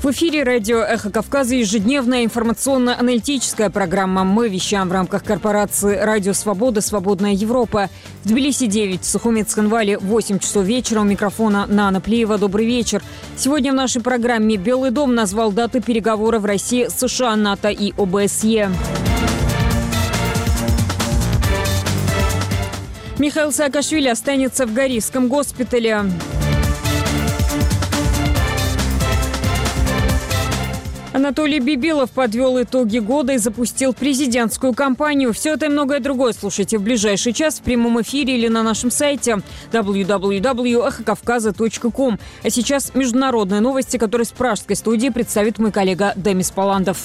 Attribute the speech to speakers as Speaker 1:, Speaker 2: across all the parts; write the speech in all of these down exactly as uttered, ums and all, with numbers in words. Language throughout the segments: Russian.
Speaker 1: В эфире радио «Эхо Кавказа» ежедневная информационно-аналитическая программа. Мы вещаем в рамках корпорации «Радио Свобода. Свободная Европа». В Тбилиси девять, в Сухуми Цхинвале восемь часов вечера. У микрофона Нана Плиева. Добрый вечер. Сегодня в нашей программе Белый дом назвал даты переговоров России, США, НАТО и О Бэ Эс Е. Михаил Саакашвили останется в Гарисском госпитале. Анатолий Бибилов подвел итоги года и запустил президентскую кампанию. Все это и многое другое слушайте в ближайший час в прямом эфире или на нашем сайте дабл ю дабл ю дабл ю точка эхо кавказа точка ком. А сейчас международные новости, которые с пражской студии представит мой коллега Демис Паландов.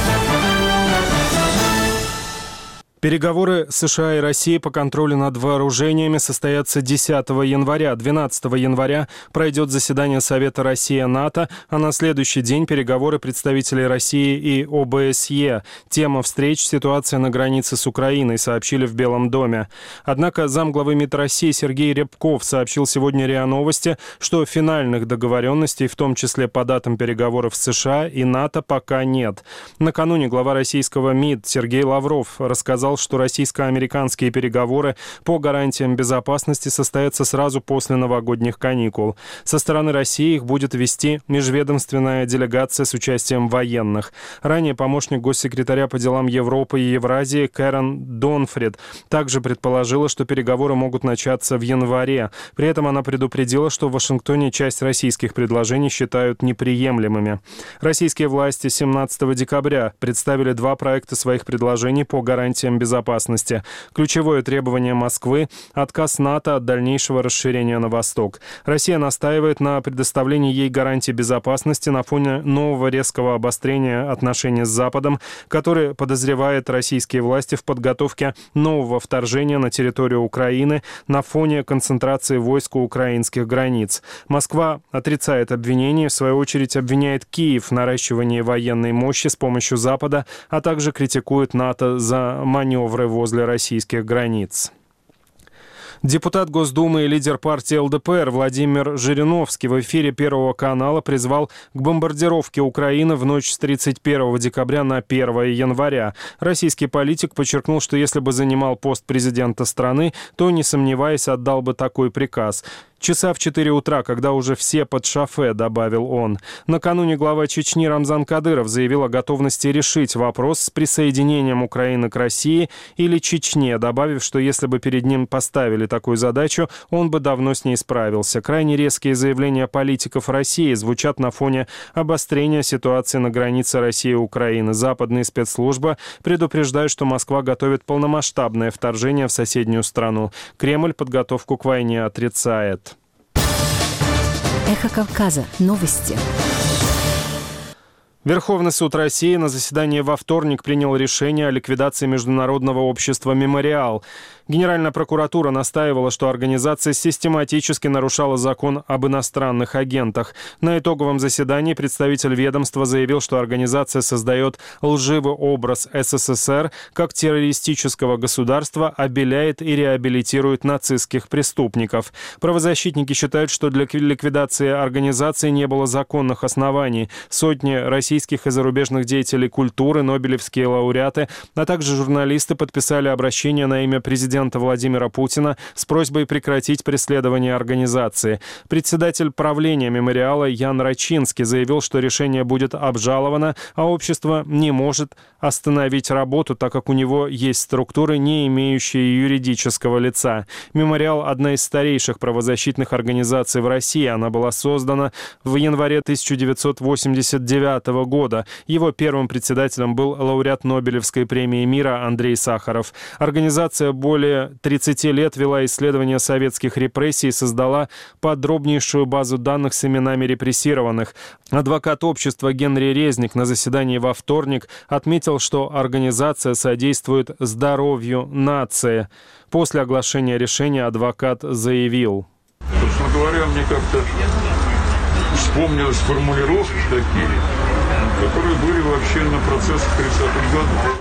Speaker 2: Переговоры США и России по контролю над вооружениями состоятся десятого января. двенадцатого января пройдет заседание Совета Россия-НАТО, а на следующий день переговоры представителей России и О Бэ Эс Е. Тема встреч – ситуация на границе с Украиной, сообщили в Белом доме. Однако замглавы МИД России Сергей Рябков сообщил сегодня РИА Новости, что финальных договоренностей, в том числе по датам переговоров с США и НАТО, пока нет. Накануне глава российского МИД Сергей Лавров рассказал, что российско-американские переговоры по гарантиям безопасности состоятся сразу после новогодних каникул. Со стороны России их будет вести межведомственная делегация с участием военных. Ранее помощник госсекретаря по делам Европы и Евразии Кэрен Донфрид также предположила, что переговоры могут начаться в январе. При этом она предупредила, что в Вашингтоне часть российских предложений считают неприемлемыми. Российские власти семнадцатого декабря представили два проекта своих предложений по гарантиям безопасности. безопасности. Ключевое требование Москвы – отказ НАТО от дальнейшего расширения на восток. Россия настаивает на предоставлении ей гарантий безопасности на фоне нового резкого обострения отношений с Западом, который подозревает российские власти в подготовке нового вторжения на территорию Украины на фоне концентрации войск у украинских границ. Москва отрицает обвинения, в свою очередь обвиняет Киев в наращивании военной мощи с помощью Запада, а также критикует НАТО за маневры возле российских границ. Депутат Госдумы и лидер партии Эл Дэ Пэ Эр Владимир Жириновский в эфире Первого канала призвал к бомбардировке Украины в ночь с тридцать первого декабря на первое января. Российский политик подчеркнул, что если бы занимал пост президента страны, то, не сомневаясь, отдал бы такой приказ. «Часа в четыре утра, когда уже все под шофе», — добавил он. Накануне глава Чечни Рамзан Кадыров заявил о готовности решить вопрос с присоединением Украины к России или Чечне, добавив, что если бы перед ним поставили такую задачу, он бы давно с ней справился. Крайне резкие заявления политиков России звучат на фоне обострения ситуации на границе России и Украины. Западные спецслужбы предупреждают, что Москва готовит полномасштабное вторжение в соседнюю страну. Кремль подготовку к войне отрицает.
Speaker 3: Эхо Кавказа. Новости.
Speaker 2: Верховный суд России на заседании во вторник принял решение о ликвидации международного общества «Мемориал». Генеральная прокуратура настаивала, что организация систематически нарушала закон об иностранных агентах. На итоговом заседании представитель ведомства заявил, что организация создает лживый образ Эс Эс Эс Эр как террористического государства, обеляет и реабилитирует нацистских преступников. Правозащитники считают, что для ликвидации организации не было законных оснований. Сотни российских и зарубежных деятелей культуры, нобелевские лауреаты, а также журналисты подписали обращение на имя президента Владимира Путина с просьбой прекратить преследование организации. Председатель правления «Мемориала» Ян Рачинский заявил, что решение будет обжаловано, а общество не может остановить работу, так как у него есть структуры, не имеющие юридического лица. «Мемориал» — одна из старейших правозащитных организаций в России. Она была создана в январе тысяча девятьсот восемьдесят девятого года. Его первым председателем был лауреат Нобелевской премии мира Андрей Сахаров. Организация более тридцати лет вела исследования советских репрессий и создала подробнейшую базу данных с именами репрессированных. Адвокат общества Генри Резник на заседании во вторник отметил, что организация содействует здоровью нации. После оглашения решения адвокат заявил:
Speaker 4: Собственно говоря, мне как-то вспомнились формулировки такие, которые были вообще на процессах тридцатых годов.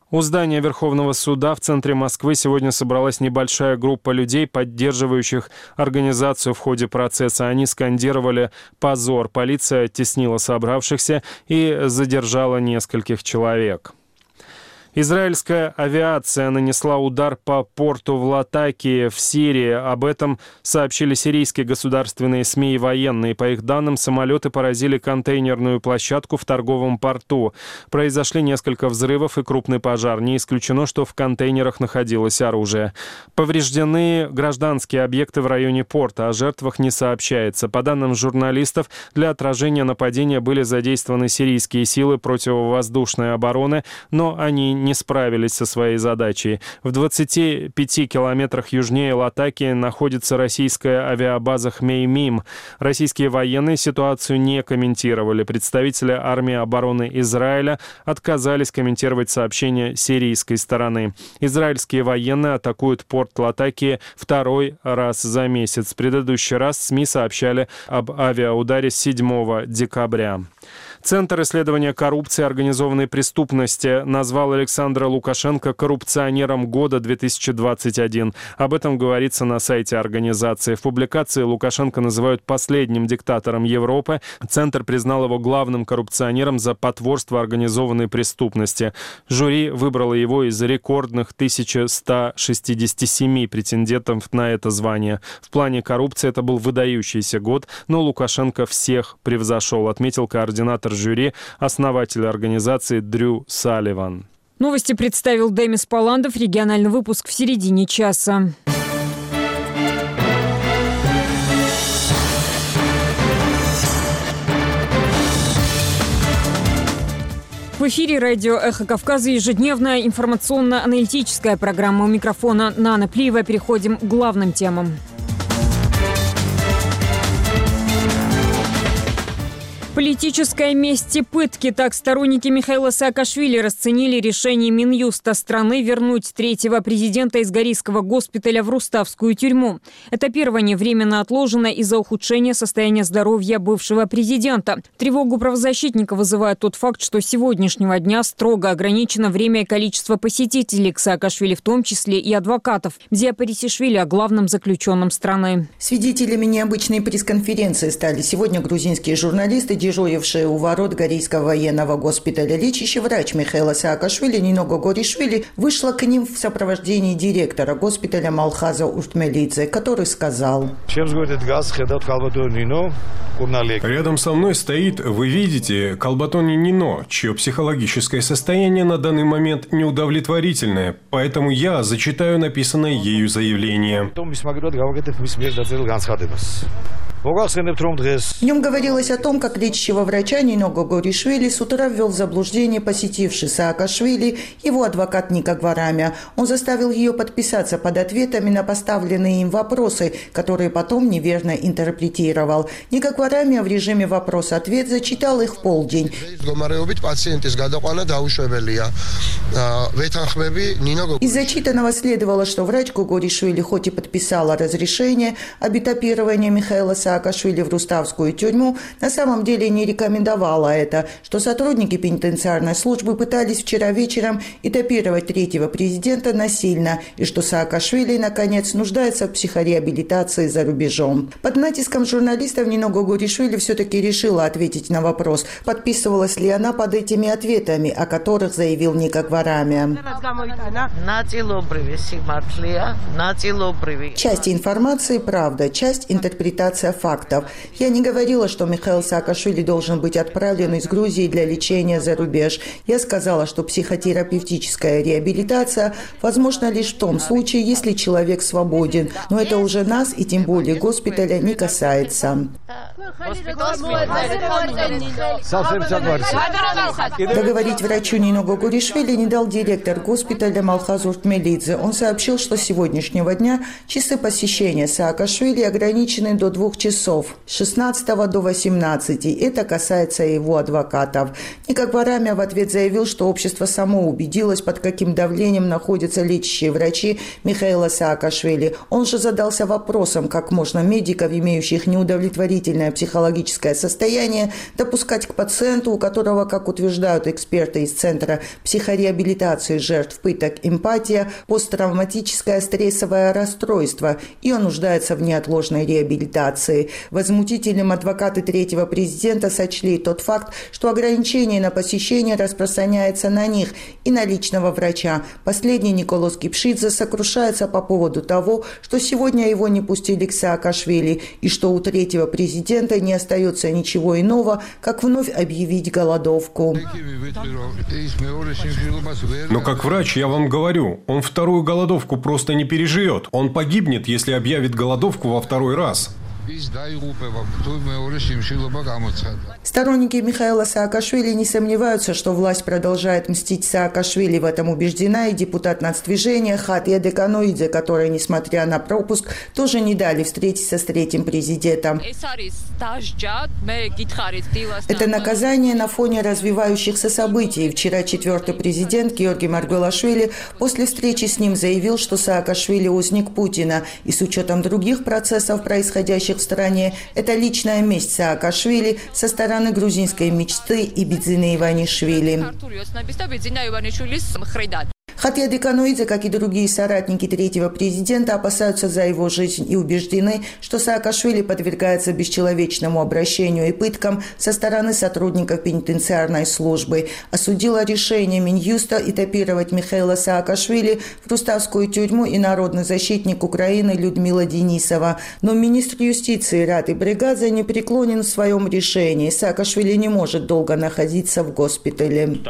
Speaker 2: У здания Верховного суда в центре Москвы сегодня собралась небольшая группа людей, поддерживающих организацию в ходе процесса. Они скандировали «позор». Полиция оттеснила собравшихся и задержала нескольких человек. Израильская авиация нанесла удар по порту в Латакии в Сирии. Об этом сообщили сирийские государственные СМИ и военные. По их данным, самолеты поразили контейнерную площадку в торговом порту. Произошли несколько взрывов и крупный пожар. Не исключено, что в контейнерах находилось оружие. Повреждены гражданские объекты в районе порта. О жертвах не сообщается. По данным журналистов, для отражения нападения были задействованы сирийские силы противовоздушной обороны, но они не справились со своей задачей. В двадцати пяти километрах южнее Латакии находится российская авиабаза Хмеймим. Российские военные ситуацию не комментировали. Представители армии обороны Израиля отказались комментировать сообщения сирийской стороны. Израильские военные атакуют порт Латакии второй раз за месяц. В предыдущий раз СМИ сообщали об авиаударе седьмого декабря. Центр исследования коррупции и организованной преступности назвал Александра Лукашенко коррупционером года две тысячи двадцать один. Об этом говорится на сайте организации. В публикации Лукашенко называют последним диктатором Европы. Центр признал его главным коррупционером за потворство организованной преступности. Жюри выбрало его из рекордных тысячи ста шестидесяти семи претендентов на это звание. В плане коррупции это был выдающийся год, но Лукашенко всех превзошел, отметил координатор жюри, основатель организации Дрю Салливан.
Speaker 1: Новости представил Демис Паландов. Региональный выпуск в середине часа. В эфире радио «Эхо Кавказа» ежедневная информационно-аналитическая программа. У микрофона Нана Плиева. Переходим к главным темам. Политическая месть и пытки. Так сторонники Михаила Саакашвили расценили решение Минюста страны вернуть третьего президента из Горийского госпиталя в Руставскую тюрьму. Этапирование временно отложено из-за ухудшения состояния здоровья бывшего президента. Тревогу правозащитника вызывает тот факт, что с сегодняшнего дня строго ограничено время и количество посетителей к Саакашвили, в том числе и адвокатов. Дзия Парисишвили о главном заключенном страны.
Speaker 3: Свидетелями необычной пресс-конференции стали сегодня грузинские журналисты, дежурившая у ворот Горийского военного госпиталя. Лечащий врач Михаила Саакашвили Нино Гогоришвили вышла к ним в сопровождении директора госпиталя Малхаза Уртмелидзе, который сказал:
Speaker 5: «Рядом со мной стоит, вы видите, Калбатони Нино, чье психологическое состояние на данный момент неудовлетворительное, поэтому я зачитаю написанное ею заявление».
Speaker 3: В нем говорилось о том, как лечащего врача Нино Гогоришвили с утра ввел в заблуждение посетивший Саакашвили его адвокат Ника Гварамя. Он заставил ее подписаться под ответами на поставленные им вопросы, которые потом неверно интерпретировал. Ника Гварамя в режиме вопрос-ответ зачитал их в полдень. Из зачитанного следовало, что врач Гогоришвили хоть и подписала разрешение об этапировании Михаила Саакашвили в Руставскую тюрьму, на самом деле не рекомендовала это, что сотрудники пенитенциарной службы пытались вчера вечером этапировать третьего президента насильно, и что Саакашвили, наконец, нуждается в психореабилитации за рубежом. Под натиском журналистов Нино Гогоришвили все-таки решила ответить на вопрос, подписывалась ли она под этими ответами, о которых заявил Ника Гварамя. Часть информации – правда, часть – интерпретация фактов. Я не говорила, что Михаил Саакашвили должен быть отправлен из Грузии для лечения за рубеж. Я сказала, что психотерапевтическая реабилитация возможна лишь в том случае, если человек свободен. Но это уже нас и тем более госпиталя не касается. Договорить врачу Нино Гогоришвили не дал директор госпиталя Малхаз Уртмелидзе. Он сообщил, что с сегодняшнего дня часы посещения Саакашвили ограничены до двух часов, с шестнадцатого до восемнадцати. Это касается его адвокатов. Ника Гварамя в ответ заявил, что общество само убедилось, под каким давлением находятся лечащие врачи Михаила Саакашвили. Он же задался вопросом, как можно медиков, имеющих неудовлетворительное психологическое состояние допускать к пациенту, у которого, как утверждают эксперты из Центра психореабилитации жертв пыток «Эмпатия», посттравматическое стрессовое расстройство, и он нуждается в неотложной реабилитации. Возмутительным адвокаты третьего президента сочли тот факт, что ограничение на посещение распространяется на них и на личного врача. Последний, Николос Кипшидзе, сокрушается по поводу того, что сегодня его не пустили к Саакашвили и что у третьего президента не остается ничего иного, как вновь объявить голодовку.
Speaker 5: Но как врач я вам говорю, он вторую голодовку просто не переживет. Он погибнет, если объявит голодовку во второй раз.
Speaker 3: Сторонники Михаила Саакашвили не сомневаются, что власть продолжает мстить Саакашвили. В этом убеждена и депутат нацдвижения Хатия Деканоидзе, которой, несмотря на пропуск, тоже не дали встретиться с третьим президентом. Это наказание на фоне развивающихся событий. Вчера четвертый президент Георгий Маргвелашвили после встречи с ним заявил, что Саакашвили узник Путина. И с учетом других процессов, происходящих в стране, это личная месть Саакашвили со стороны грузинской мечты и Бидзины Иванишвили. Хатия Деканоидзе, как и другие соратники третьего президента, опасаются за его жизнь и убеждены, что Саакашвили подвергается бесчеловечному обращению и пыткам со стороны сотрудников пенитенциарной службы. Осудила решение Минюста этапировать Михаила Саакашвили в Руставскую тюрьму и народный защитник Украины Людмила Денисова. Но министр юстиции Рати Бригадзе не преклонен в своем решении. Саакашвили не может долго находиться в госпитале.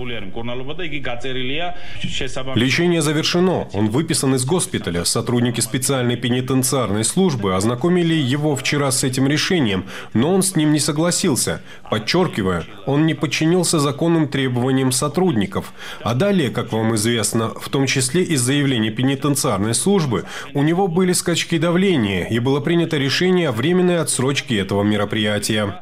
Speaker 5: Лечение завершено. Он выписан из госпиталя. Сотрудники специальной пенитенциарной службы ознакомили его вчера с этим решением, но он с ним не согласился. Подчеркиваю, он не подчинился законным требованиям сотрудников. А далее, как вам известно, в том числе из заявления пенитенциарной службы, у него были скачки давления, и было принято решение о временной отсрочке этого мероприятия.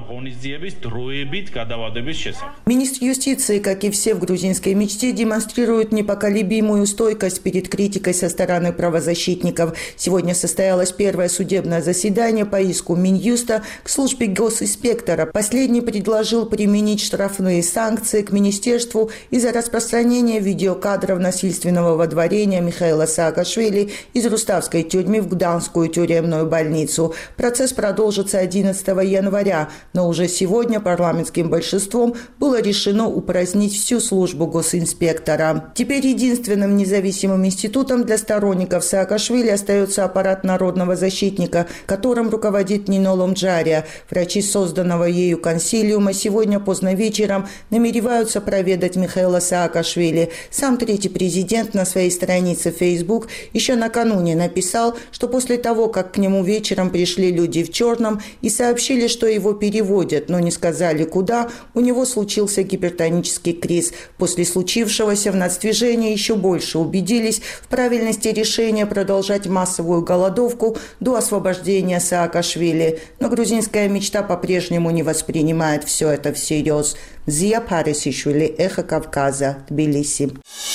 Speaker 3: Министр юстиции, как и все в грузинской мечте, демонстрирует непоколебимую стойкость перед критикой со стороны правозащитников. Сегодня состоялось первое судебное заседание по иску Минюста к службе госинспектора. Последний предложил применить штрафные санкции к министерству из-за распространения видеокадров насильственного водворения Михаила Саакашвили из Руставской тюрьмы в Гданскую тюремную больницу. Процесс продолжится одиннадцатого января. Но уже сегодня парламентским большинством было решено упразднить всю службу госинспектора. Теперь единственным независимым институтом для сторонников Саакашвили остается аппарат народного защитника, которым руководит Нино Ломджария. Врачи созданного ею консилиума сегодня поздно вечером намереваются проведать Михаила Саакашвили. Сам третий президент на своей странице в Facebook еще накануне написал, что после того, как к нему вечером пришли люди в черном и сообщили, что его переводят, но не сказали куда, у него случился гипертонический криз. После случившегося в нацдвижении еще больше убедились в правильности решения продолжать массовую голодовку до освобождения Саакашвили. Но грузинская мечта по-прежнему не воспринимает все это всерьез. Зия Парисишвили, Эхо Кавказа, Тбилиси.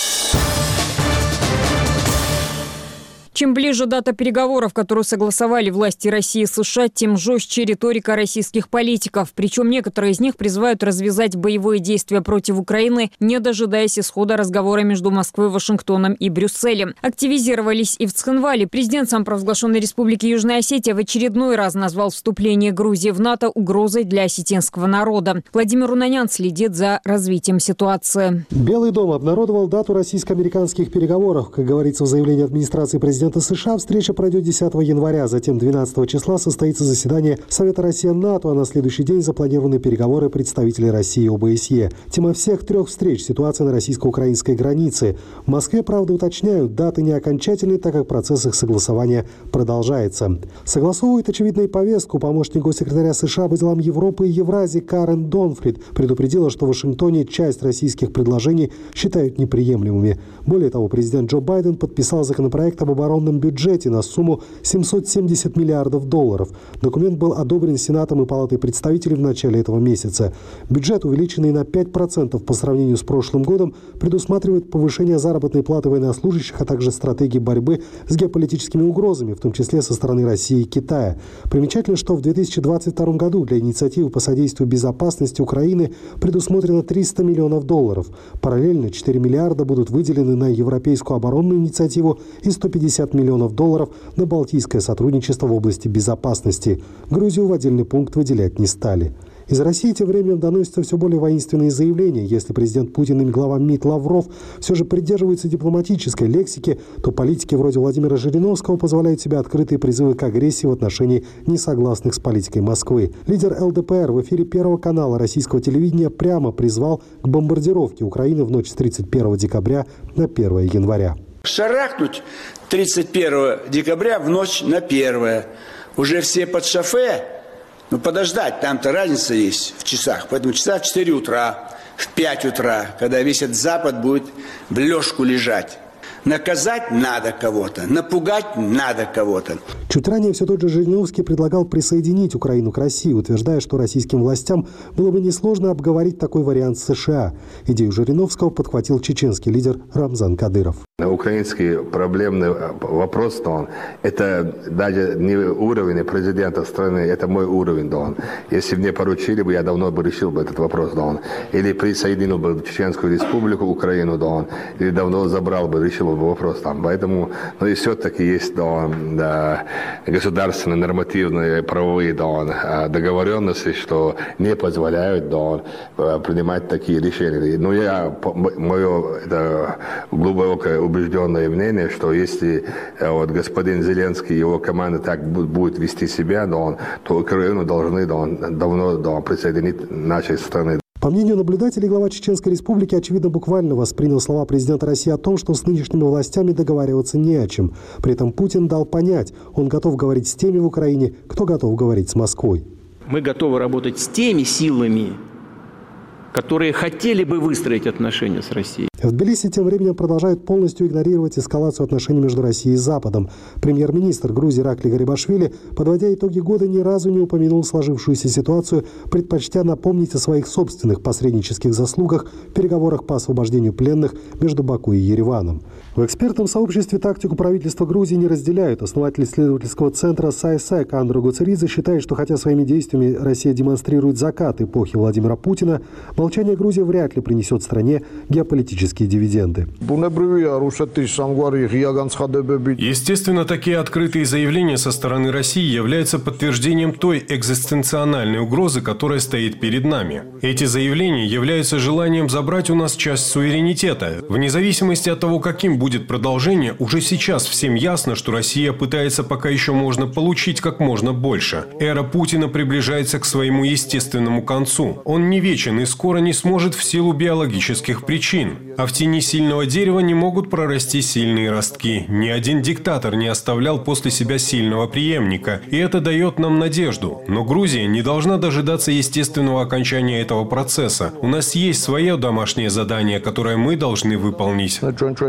Speaker 1: Чем ближе дата переговоров, которую согласовали власти России и США, тем жестче риторика российских политиков. Причем некоторые из них призывают развязать боевые действия против Украины, не дожидаясь исхода разговора между Москвой, Вашингтоном и Брюсселем. Активизировались и в Цхинвале. Президент самопровозглашенной Республики Южная Осетия в очередной раз назвал вступление Грузии в НАТО угрозой для осетинского народа. Владимир Унанян следит за развитием ситуации.
Speaker 6: Белый дом обнародовал дату российско-американских переговоров. Как говорится в заявлении администрации президента США, встреча пройдет десятого января, затем двенадцатого числа состоится заседание Совета Россия-НАТО, а на следующий день запланированы переговоры представителей России и ОБСЕ. Тема всех трех встреч – ситуация на российско-украинской границе. В Москве, правда, уточняют, даты не окончательные, так как процесс их согласования продолжается. Согласовывает, очевидно, и повестку. Помощник госсекретаря США по делам Европы и Евразии Карен Донфрид предупредила, что в Вашингтоне часть российских предложений считают неприемлемыми. Более того, президент Джо Байден подписал законопроект об обороне оборонном бюджете на сумму семьсот семьдесят миллиардов долларов. Документ был одобрен Сенатом и Палатой представителей в начале этого месяца. Бюджет, увеличенный на пять процентов по сравнению с прошлым годом, предусматривает повышение заработной платы военнослужащих, а также стратегии борьбы с геополитическими угрозами, в том числе со стороны России и Китая. Примечательно, что в две тысячи двадцать втором году для инициативы по содействию безопасности Украины предусмотрено триста миллионов долларов. Параллельно четыре миллиарда будут выделены на европейскую оборонную инициативу и сто пятьдесят миллионов долларов на балтийское сотрудничество в области безопасности. Грузию в отдельный пункт выделять не стали. Из России тем временем доносятся все более воинственные заявления. Если президент Путин и глава МИД Лавров все же придерживаются дипломатической лексики, то политики вроде Владимира Жириновского позволяют себе открытые призывы к агрессии в отношении несогласных с политикой Москвы. Лидер эл дэ пэ эр в эфире Первого канала российского телевидения прямо призвал к бомбардировке Украины в ночь с тридцать первого декабря на первое января.
Speaker 7: Шарахнуть тридцать первого декабря в ночь на первое. Уже все под шофе. Ну, подождать, там-то разница есть в часах. Поэтому часа в четыре утра, в пять утра, когда весь этот Запад будет в лёжку лежать. Наказать надо кого-то, напугать надо кого-то.
Speaker 6: Чуть ранее все тот же Жириновский предлагал присоединить Украину к России, утверждая, что российским властям было бы несложно обговорить такой вариант с США. Идею Жириновского подхватил чеченский лидер Рамзан Кадыров.
Speaker 8: Украинский проблемный вопрос, он, это даже не уровень президента страны, это мой уровень, он. Если мне поручили бы, я давно бы решил бы этот вопрос, он. Или присоединил бы Чеченскую республику, Украину, он. Или давно забрал бы, решил бы вопрос там. Поэтому, ну и все-таки есть, да, государственные нормативные правовые, да, договоренности, что не позволяют, да, принимать такие решения. Но я, мое это глубокое убежденное мнение, что если вот господин Зеленский и его команда так будет вести себя, да, он, то Украину должны да, он, давно да, присоединить нашей страны.
Speaker 6: По мнению наблюдателей, глава Чеченской республики, очевидно, буквально воспринял слова президента России о том, что с нынешними властями договариваться не о чем. При этом Путин дал понять, он готов говорить с теми в Украине, кто готов говорить с Москвой.
Speaker 9: Мы готовы работать с теми силами, которые хотели бы выстроить отношения с Россией.
Speaker 6: В Тбилиси тем временем продолжают полностью игнорировать эскалацию отношений между Россией и Западом. Премьер-министр Грузии Иракли Гарибашвили, подводя итоги года, ни разу не упомянул сложившуюся ситуацию, предпочтя напомнить о своих собственных посреднических заслугах в переговорах по освобождению пленных между Баку и Ереваном. В экспертном сообществе тактику правительства Грузии не разделяют. Основатель исследовательского центра Сайсек Андро Гуцеридзе считает, что хотя своими действиями Россия демонстрирует закат эпохи Владимира Путина, молчание Грузии вряд ли принесет стране геополитические дивиденды.
Speaker 5: Естественно, такие открытые заявления со стороны России являются подтверждением той экзистенциональной угрозы, которая стоит перед нами. Эти заявления являются желанием забрать у нас часть суверенитета. Вне зависимости от того, каким будет продолжение, уже сейчас всем ясно, что Россия пытается пока еще можно получить как можно больше. Эра Путина приближается к своему естественному концу. Он не вечен и скоро не сможет в силу биологических причин. А в тени сильного дерева не могут прорасти сильные ростки. Ни один диктатор не оставлял после себя сильного преемника. И это дает нам надежду. Но Грузия не должна дожидаться естественного окончания этого процесса. У нас есть свое домашнее задание, которое мы должны выполнить.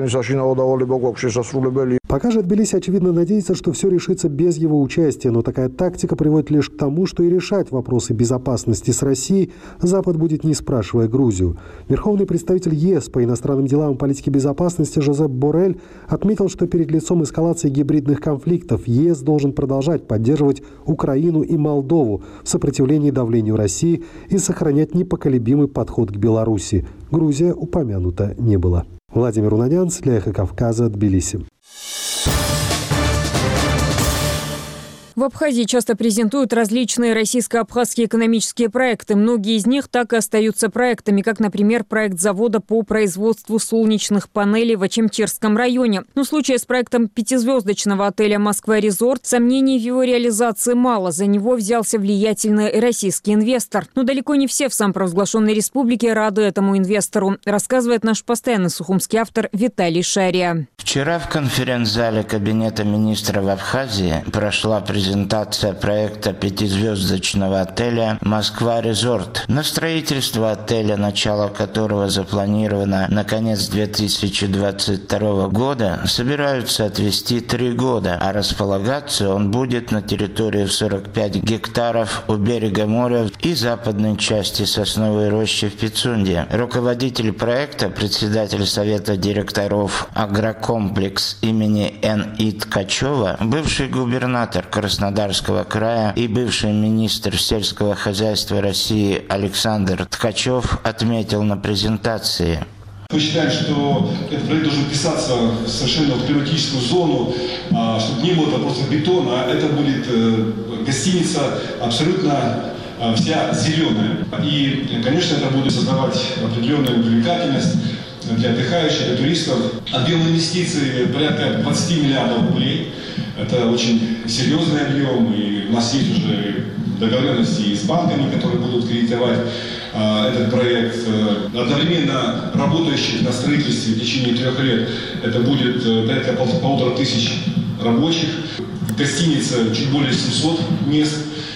Speaker 6: Пока же Тбилиси, очевидно, надеется, что все решится без его участия. Но такая тактика приводит лишь к тому, что и решать вопросы безопасности с Россией Запад будет, не спрашивая Грузию. Верховный представитель ЕС по иностранным делам и политике безопасности Жозеп Боррель отметил, что перед лицом эскалации гибридных конфликтов ЕС должен продолжать поддерживать Украину и Молдову в сопротивлении давлению России и сохранять непоколебимый подход к Беларуси. Грузия упомянута не была. Владимир Унанян, для Эхо Кавказа, Тбилиси.
Speaker 1: В Абхазии часто презентуют различные российско-абхазские экономические проекты. Многие из них так и остаются проектами, как, например, проект завода по производству солнечных панелей в Ачимчирском районе. Но в случае с проектом пятизвездочного отеля «Москва-Резорт» сомнений в его реализации мало. За него взялся влиятельный российский инвестор. Но далеко не все в самопровозглашенной республике рады этому инвестору, рассказывает наш постоянный сухумский автор Виталий Шария.
Speaker 10: Вчера в конференц-зале Кабинета министров Абхазии прошла презентация презентация проекта пятизвездочного отеля «Москва-Резорт», на строительство отеля, начало которого запланировано на конец две тысячи двадцать второго года, собираются отвести три года, а располагаться он будет на территории в сорок пять гектаров у берега моря и западной части Сосновой рощи в Пицунде. Руководитель проекта, председатель Совета директоров «Агрокомплекс» имени Н И Ткачева, бывший губернатор Краснодарского края и бывший министр сельского хозяйства России Александр Ткачев отметил на презентации.
Speaker 11: Мы считаем, что этот проект должен вписаться совершенно в климатическую зону, чтобы не было просто бетона, а это будет гостиница абсолютно вся зеленая. И, конечно, это будет создавать определенную привлекательность для отдыхающих, для туристов. Объем инвестиций порядка двадцать миллиардов рублей. Это очень серьезный объем, и у нас есть уже договоренности и с банками, которые будут кредитовать этот проект. Одновременно работающих на строительстве в течение трех лет это будет порядка полутора тысяч рабочих. Гостиница чуть более семьсот мест.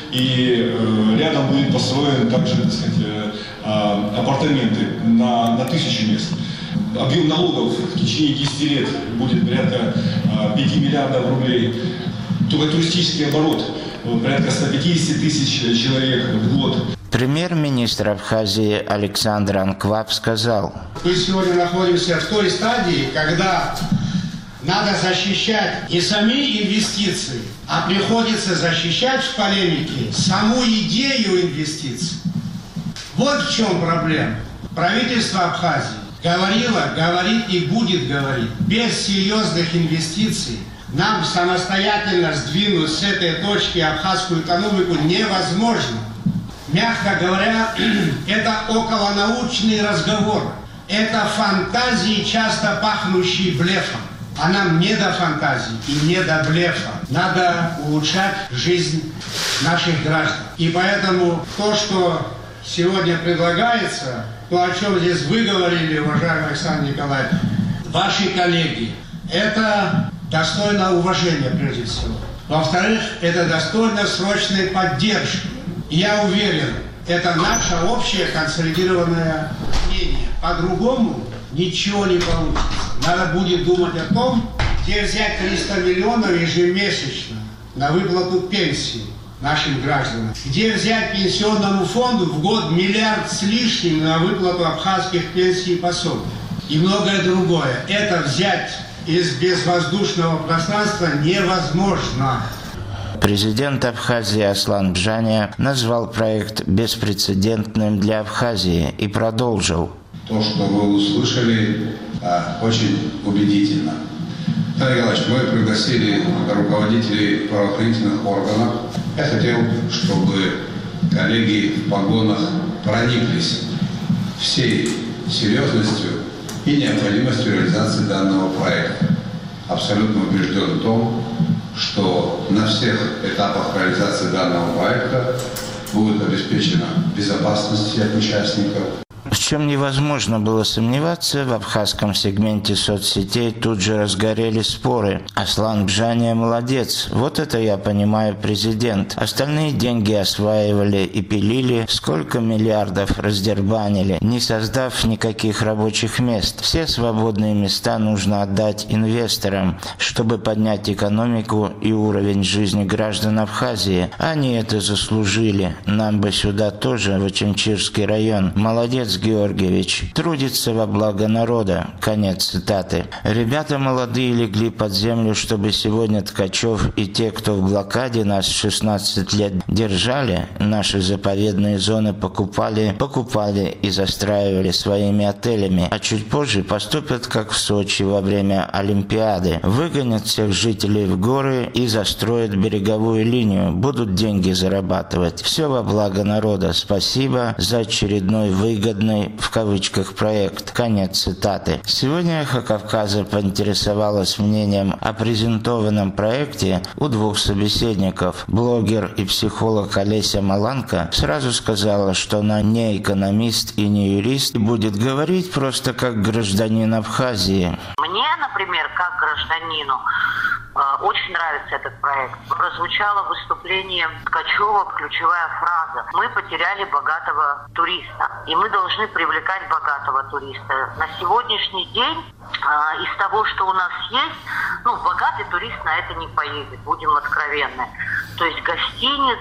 Speaker 11: И рядом будет построен также, так сказать, апартаменты на, на тысячу мест. Объем налогов в течение десяти лет будет порядка пяти миллиардов рублей. Только туристический оборот порядка ста пятидесяти тысяч человек в год.
Speaker 10: Премьер-министр Абхазии Александр Анкваб сказал:
Speaker 12: мы сегодня находимся в той стадии, когда надо защищать не сами инвестиции, а приходится защищать в полемике саму идею инвестиций. Вот в чем проблема. Правительство Абхазии говорило, говорит и будет говорить, без серьезных инвестиций нам самостоятельно сдвинуть с этой точки абхазскую экономику невозможно. Мягко говоря, это околонаучный разговор. Это фантазии, часто пахнущие блефом. А нам не до фантазии и не до блефа. Надо улучшать жизнь наших граждан. И поэтому то, что сегодня предлагается, то, о чем здесь вы говорили, уважаемый Александр Николаевич, ваши коллеги, это достойно уважения прежде всего. Во-вторых, это достойно срочной поддержки. И я уверен, это наше общее консолидированное мнение. По-другому ничего не получится. Надо будет думать о том, где взять триста миллионов ежемесячно на выплату пенсии нашим гражданам. Где взять пенсионному фонду в год миллиард с лишним на выплату абхазских пенсий и пособий. И многое другое. Это взять из безвоздушного пространства невозможно.
Speaker 10: Президент Абхазии Аслан Бжаня назвал проект беспрецедентным для Абхазии и продолжил.
Speaker 13: То, что вы услышали, очень убедительно. Виталий Николаевич, мы пригласили руководителей правоохранительных органов. Я хотел, чтобы коллеги в погонах прониклись всей серьезностью и необходимостью реализации данного проекта. Абсолютно убежден в том, что на всех этапах реализации данного проекта будет обеспечена безопасность всех участников.
Speaker 10: В чем невозможно было сомневаться, в абхазском сегменте соцсетей тут же разгорелись споры. Аслан Бжаня молодец, вот это я понимаю президент. Остальные деньги осваивали и пилили, сколько миллиардов раздербанили, не создав никаких рабочих мест. Все свободные места нужно отдать инвесторам, чтобы поднять экономику и уровень жизни граждан Абхазии. Они это заслужили. Нам бы сюда тоже, в Очамчирский район. Молодец, Георгиевич, трудится во благо народа. Конец цитаты. Ребята молодые легли под землю, чтобы сегодня Ткачев и те, кто в блокаде нас шестнадцать лет держали, наши заповедные зоны покупали, покупали и застраивали своими отелями, а чуть позже поступят, как в Сочи во время Олимпиады. Выгонят всех жителей в горы и застроят береговую линию. Будут деньги зарабатывать. Все во благо народа. Спасибо за очередной выгодный в кавычках проект. Конец цитаты. Сегодня «Эхо Кавказа» поинтересовалась мнением о презентованном проекте у двух собеседников. Блогер и психолог Олеся Маланка сразу сказала, что она не экономист и не юрист, и будет говорить просто как гражданин Абхазии.
Speaker 14: Мне, например, как гражданину, Очень нравится этот проект. Прозвучало выступление Ткачева ключевая фраза: мы потеряли богатого туриста, и мы должны привлекать богатого туриста. На сегодняшний день из того, что у нас есть, ну, богатый турист на это не поедет, будем откровенны. То есть гостиниц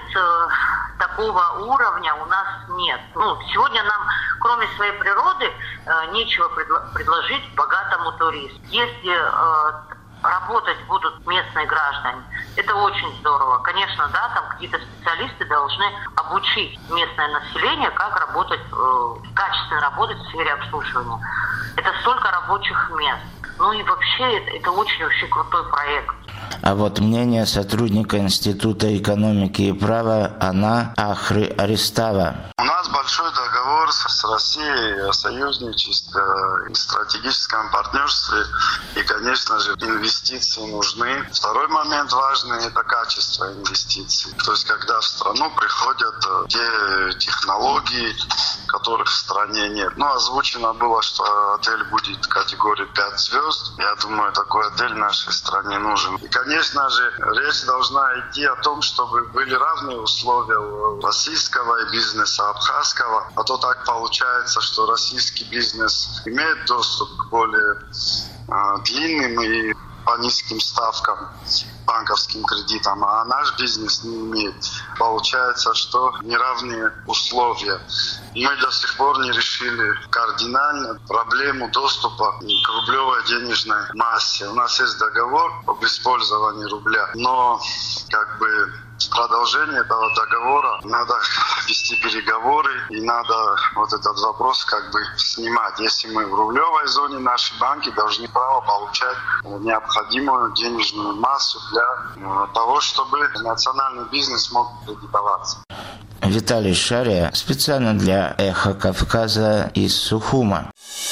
Speaker 14: такого уровня у нас нет. Ну, сегодня нам, кроме своей природы, нечего предложить богатому туристу. Если работать будут местные граждане, это очень здорово. Конечно, да, там какие-то специалисты должны обучить местное население, как работать, э, качественно работать в сфере обслуживания. Это столько рабочих мест. Ну и вообще, это, это очень-очень крутой проект.
Speaker 10: А вот мнение сотрудника Института экономики и права Анна Ахры Аристава.
Speaker 15: У нас большой договор с Россией о союзничестве и стратегическом партнерстве. И, конечно же, инвестиции нужны. Второй момент важный – это качество инвестиций. То есть, когда в страну приходят те технологии, которых в стране нет. Ну, озвучено было, что отель будет категории пять звезд. Я думаю, такой отель нашей стране нужен. И, конечно же, речь должна идти о том, чтобы были равные условия у российского бизнеса, абхазского. А то так получается, что российский бизнес имеет доступ к более э, длинным и по низким ставкам банковским кредитам, а наш бизнес не имеет. Получается, что неравные условия. Мы до сих пор не решили кардинально проблему доступа к рублевой денежной массе. У нас есть договор об использовании рубля, но как бы продолжение этого договора надо вести переговоры и надо вот этот вопрос как бы снимать. Если мы в рублевой зоне, наши банки должны право получать необходимую денежную массу для того, чтобы национальный бизнес мог кредитоваться.
Speaker 10: Виталий Шария специально для «Эхо Кавказа» из Сухума.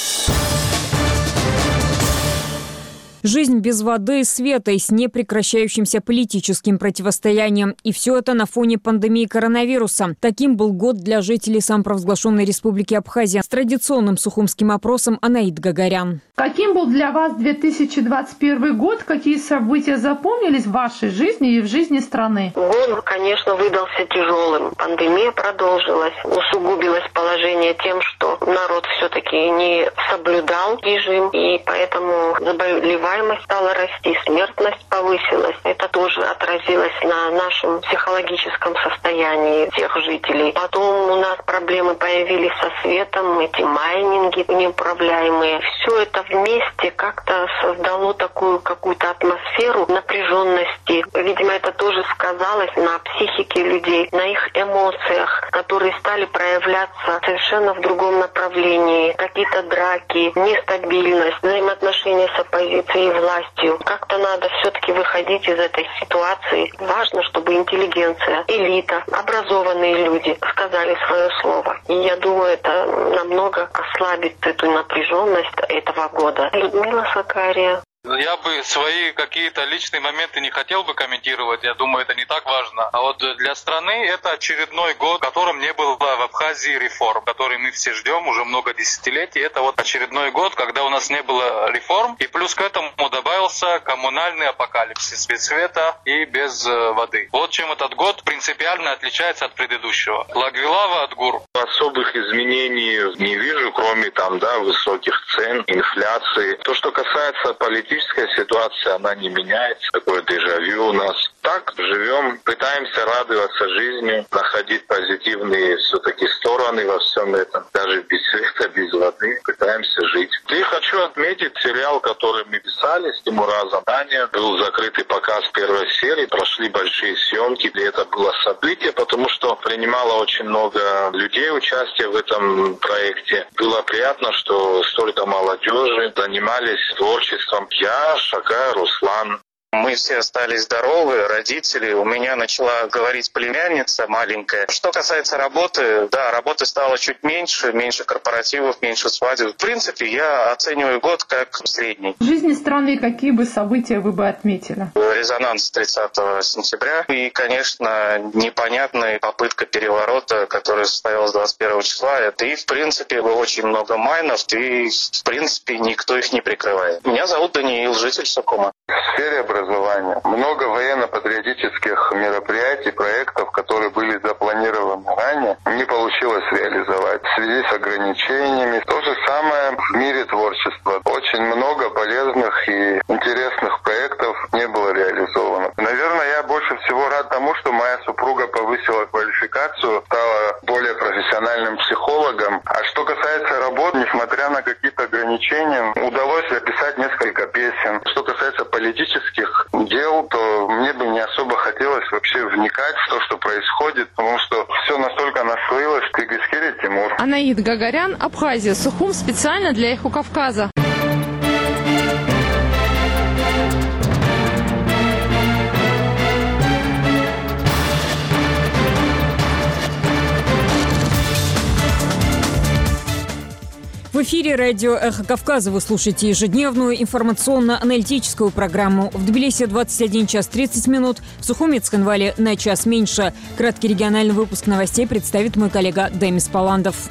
Speaker 1: Жизнь без воды и света и с непрекращающимся политическим противостоянием. И все это на фоне пандемии коронавируса. Таким был год для жителей самопровозглашенной Республики Абхазия. С традиционным сухумским опросом Анаид Гагарян.
Speaker 16: Каким был для вас две тысячи двадцать первый год? Какие события запомнились в вашей жизни и в жизни страны?
Speaker 14: Год, конечно, выдался тяжелым. Пандемия продолжилась. Усугубилось положение тем, что народ все-таки не соблюдал режим. И поэтому заболеваемость стала расти, смертность повысилась. Это тоже отразилось на нашем психологическом состоянии всех жителей. Потом у нас проблемы появились со светом, эти майнинги неуправляемые. Все это вместе как-то создало такую какую-то атмосферу напряженности. Видимо, это тоже сказалось на психике людей, на их эмоциях, которые стали проявляться совершенно в другом направлении. Какие-то драки, нестабильность, взаимоотношения с оппозицией и властью. Как-то надо все-таки выходить из этой ситуации. Важно, чтобы интеллигенция, элита, образованные люди сказали свое слово. И я думаю, это намного ослабит эту напряженность этого года. Людмила Сакария.
Speaker 17: Я бы свои какие-то личные моменты не хотел бы комментировать, я думаю, это не так важно. А вот для страны это очередной год, в котором не было в Абхазии реформ, которые мы все ждем уже много десятилетий. Это вот очередной год, когда у нас не было реформ, и плюс к этому добавился коммунальный апокалипсис без света и без воды. Вот чем этот год принципиально отличается от предыдущего. Лагвилава Адгур.
Speaker 18: Особых изменений не вижу, кроме там, да, высоких цен, инфляции. То, что касается политики, Политическая ситуация, она не меняется. Такое дежавю у нас. Так живем, пытаемся радоваться жизни, находить позитивные все-таки стороны во всем этом. Даже без света, без воды пытаемся жить. И хочу отметить сериал, который мы писали с Тимуразом. Таня, был закрытый показ первой серии, прошли большие съемки. И это было событие, потому что принимало очень много людей участие в этом проекте. Было приятно, что столько молодежи занимались творчеством. Я, Шага, Руслан.
Speaker 19: Мы все остались здоровы, родители. У меня начала говорить племянница маленькая. Что касается работы, да, работы стало чуть меньше, меньше корпоративов, меньше свадеб. В принципе, я оцениваю год как средний.
Speaker 16: В жизни страны какие бы события вы бы отметили?
Speaker 19: резонанс тридцатого сентября и, конечно, непонятная попытка переворота, которая состоялась двадцать первого числа. Это и, в принципе, было очень много майнов, и, в принципе, никто их не прикрывает. Меня зовут Даниил, житель Сухума.
Speaker 18: В сфере образования много военно-патриотических мероприятий, проектов, которые были запланированы ранее, не получилось реализовать в связи с ограничениями. То же самое в мире творчества. Очень много полезных и интересных проектов не было реализовано. Наверное, я больше всего рад тому, что моя супруга повысила квалификацию, стала более профессиональным психологом. А что касается работ, несмотря на какие-то ограничения, удалось записать несколько песен. Что касается политических дел, то мне бы не особо хотелось вообще вникать в то, что происходит, потому что все настолько наслоилось. Кыргызскире, Тимур.
Speaker 16: Анаид Гагарян, Абхазия, Сухум, специально для Эхо Кавказа.
Speaker 1: В эфире радио «Эхо Кавказа» вы слушаете ежедневную информационно-аналитическую программу. В Тбилиси двадцать один час тридцать минут, в Сухуме и Цхинвале на час меньше. Краткий региональный выпуск новостей представит мой коллега Демис Паландов.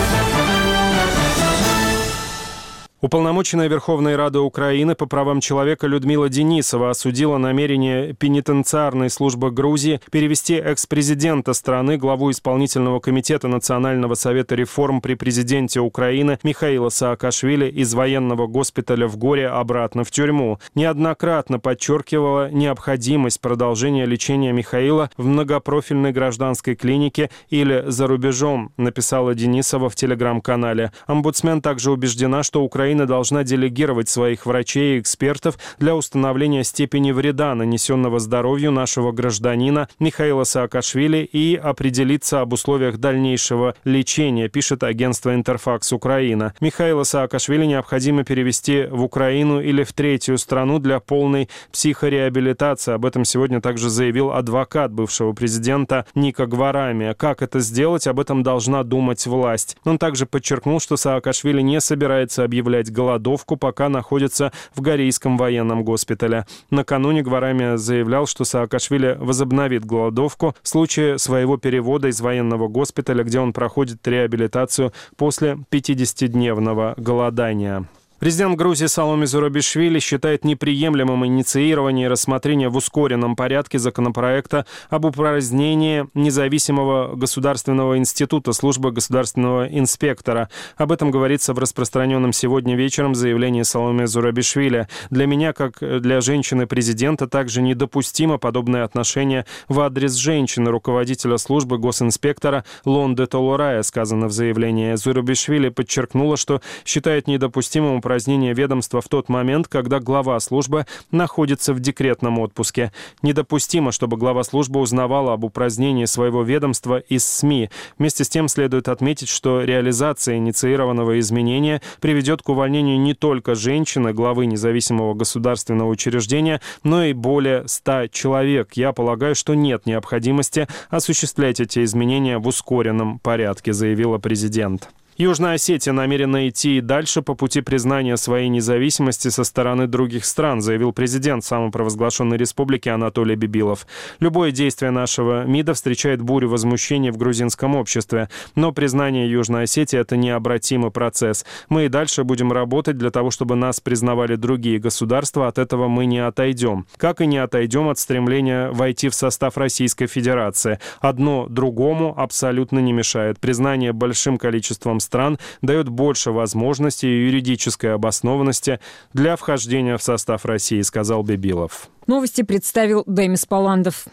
Speaker 2: Уполномоченная Верховной Рады Украины по правам человека Людмила Денисова осудила намерение пенитенциарной службы Грузии перевести экс-президента страны, главу исполнительного комитета Национального совета реформ при президенте Украины Михаила Саакашвили из военного госпиталя в Горе обратно в тюрьму. Неоднократно подчеркивала необходимость продолжения лечения Михаила в многопрофильной гражданской клинике или за рубежом, написала Денисова в телеграм-канале. Омбудсмен также убеждена, что Украина должна делегировать своих врачей и экспертов для установления степени вреда, нанесенного здоровью нашего гражданина Михаила Саакашвили, и определиться об условиях дальнейшего лечения, пишет агентство «Интерфакс Украина». Михаила Саакашвили необходимо перевести в Украину или в третью страну для полной психореабилитации. Об этом сегодня также заявил адвокат бывшего президента Ника Гварамия. Как это сделать, об этом должна думать власть. Он также подчеркнул, что Саакашвили не собирается объявлять голодовку, пока находится в Горейском военном госпитале. Накануне Гварамия заявлял, что Саакашвили возобновит голодовку в случае своего перевода из военного госпиталя, где он проходит реабилитацию после пятидесятидневного голодания. Президент Грузии Саломе Зурабишвили считает неприемлемым инициирование и рассмотрение в ускоренном порядке законопроекта об упразднении независимого государственного института службы государственного инспектора. Об этом говорится в распространенном сегодня вечером заявлении Саломе Зурабишвили. Для меня, как для женщины-президента, также недопустимо подобное отношение в адрес женщины, руководителя службы госинспектора Лонде Толорая, сказано в заявлении. Зурабишвили подчеркнула, что считает недопустимым упразднение ведомства в тот момент, когда глава службы находится в декретном отпуске. Недопустимо, чтобы глава службы узнавала об упразднении своего ведомства из СМИ. Вместе с тем следует отметить, что реализация инициированного изменения приведет к увольнению не только женщины, главы независимого государственного учреждения, но и более ста человек. Я полагаю, что нет необходимости осуществлять эти изменения в ускоренном порядке, заявила президент. Южная Осетия намерена идти и дальше по пути признания своей независимости со стороны других стран, заявил президент самопровозглашенной республики Анатолий Бибилов. Любое действие нашего МИДа встречает бурю возмущения в грузинском обществе. Но признание Южной Осетии – это необратимый процесс. Мы и дальше будем работать для того, чтобы нас признавали другие государства. От этого мы не отойдем. Как и не отойдем от стремления войти в состав Российской Федерации. Одно другому абсолютно не мешает. Признание большим количеством стран дает больше возможностей и юридической обоснованности для вхождения в состав России, сказал Бибилов.
Speaker 1: Новости представил Демис Паландов.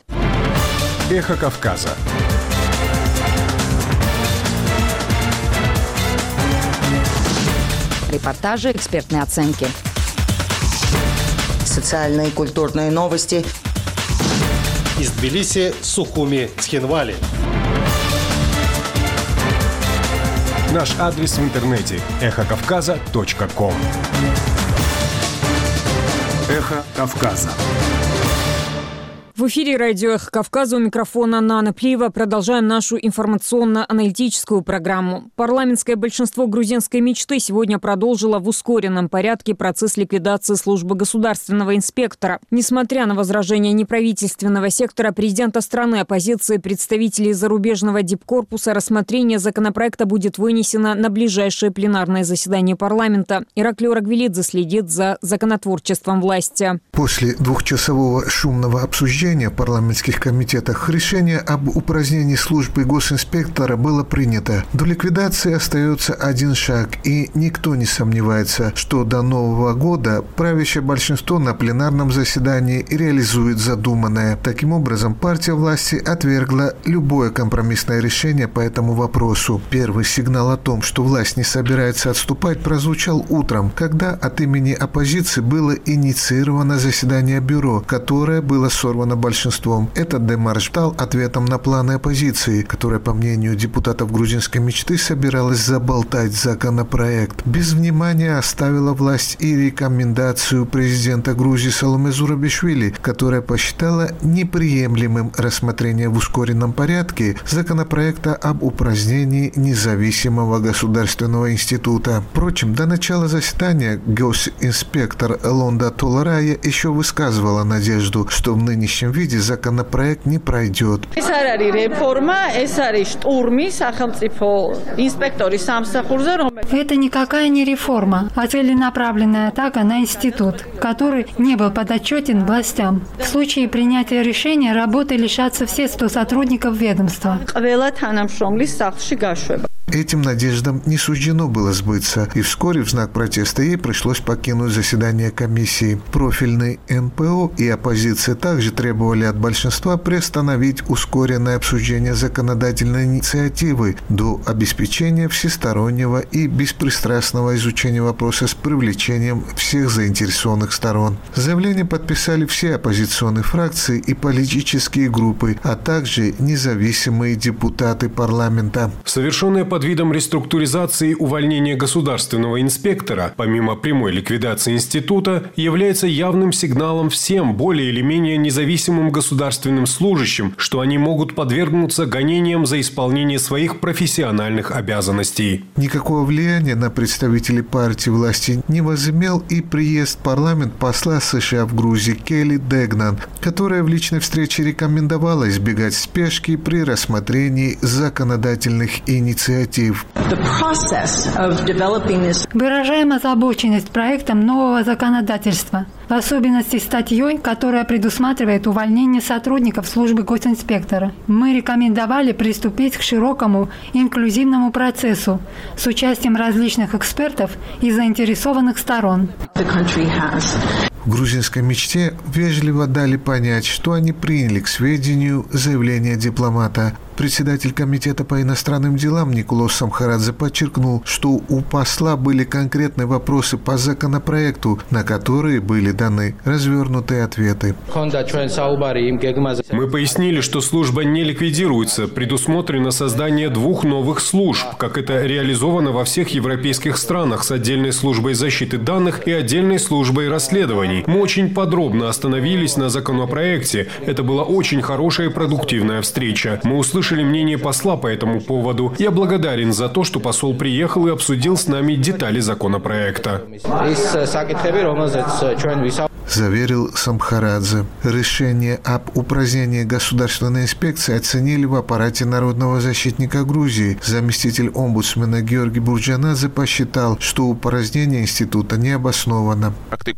Speaker 5: Эхо Кавказа.
Speaker 20: Репортажи, экспертные оценки.
Speaker 3: Социальные и культурные новости.
Speaker 6: Из Тбилиси, Сухуми, Цхинвали.
Speaker 5: Наш адрес в интернете – эхо кавказа точка ком.
Speaker 6: Эхо Кавказа.
Speaker 1: В эфире радио «Эхо Кавказа», у микрофона Нана Плиева. Продолжаем нашу информационно-аналитическую программу. Парламентское большинство грузинской мечты сегодня продолжило в ускоренном порядке процесс ликвидации службы государственного инспектора. Несмотря на возражения неправительственного сектора, президента страны, оппозиции, представителей зарубежного дипкорпуса, рассмотрение законопроекта будет вынесено на ближайшее пленарное заседание парламента. Ираклий Орагвелидзе следит за законотворчеством власти.
Speaker 21: После двухчасового шумного обсуждения в парламентских комитетах решение об упразднении службы госинспектора было принято. До ликвидации остается один шаг, и никто не сомневается, что до Нового года правящее большинство на пленарном заседании реализует задуманное. Таким образом, партия власти отвергла любое компромиссное решение по этому вопросу. Первый сигнал о том, что власть не собирается отступать, прозвучал утром, когда от имени оппозиции было инициировано заседание бюро, которое было сорвано большинством. Этот демарш стал ответом на планы оппозиции, которая, по мнению депутатов грузинской мечты, собиралась заболтать законопроект. Без внимания оставила власть и рекомендацию президента Грузии Саломе Зурабишвили, которая посчитала неприемлемым рассмотрение в ускоренном порядке законопроекта об упразднении независимого государственного института. Впрочем, до начала заседания госинспектор Лонда Толарая еще высказывала надежду, что в нынешнем виде законопроект не пройдет.
Speaker 22: Это никакая не реформа, а целенаправленная атака на институт, который не был подотчетен властям. В случае принятия решения работы лишатся все сто сотрудников ведомства.
Speaker 21: Этим надеждам не суждено было сбыться, и вскоре в знак протеста ей пришлось покинуть заседание комиссии. Профильный эн пэ о и оппозиция также требовали от большинства приостановить ускоренное обсуждение законодательной инициативы до обеспечения всестороннего и беспристрастного изучения вопроса с привлечением всех заинтересованных сторон. Заявление подписали все оппозиционные фракции и политические группы, а также независимые депутаты парламента.
Speaker 5: Совершенное под видом реструктуризации увольнения государственного инспектора, помимо прямой ликвидации института, является явным сигналом всем более или менее независимым государственным служащим, что они могут подвергнуться гонениям за исполнение своих профессиональных обязанностей.
Speaker 21: Никакого влияния на представителей партии власти не возымел и приезд в парламент посла США в Грузии Келли Дегнан, которая в личной встрече рекомендовала избегать спешки при рассмотрении законодательных инициатив.
Speaker 22: Выражаем озабоченность проектом нового законодательства, в особенности статьей, которая предусматривает увольнение сотрудников службы госинспектора. Мы рекомендовали приступить к широкому инклюзивному процессу с участием различных экспертов и заинтересованных сторон.
Speaker 21: В грузинской мечте вежливо дали понять, что они приняли к сведению заявление дипломата. Председатель комитета по иностранным делам Николос Самхарадзе подчеркнул, что у посла были конкретные вопросы по законопроекту, на которые были даны развернутые ответы.
Speaker 5: Мы пояснили, что служба не ликвидируется, предусмотрено создание двух новых служб, как это реализовано во всех европейских странах с отдельной службой защиты данных и отдельной службой расследований. Мы очень подробно остановились на законопроекте. Это была очень хорошая и продуктивная встреча. Мы услышали мнение посла по этому поводу. Я благодарен за то, что посол приехал и обсудил с нами детали законопроекта.
Speaker 21: Заверил Самхарадзе. Решение об упразднении государственной инспекции оценили в аппарате Народного защитника Грузии. Заместитель омбудсмена Георгий Бурджанадзе посчитал, что упразднение института не обосновано.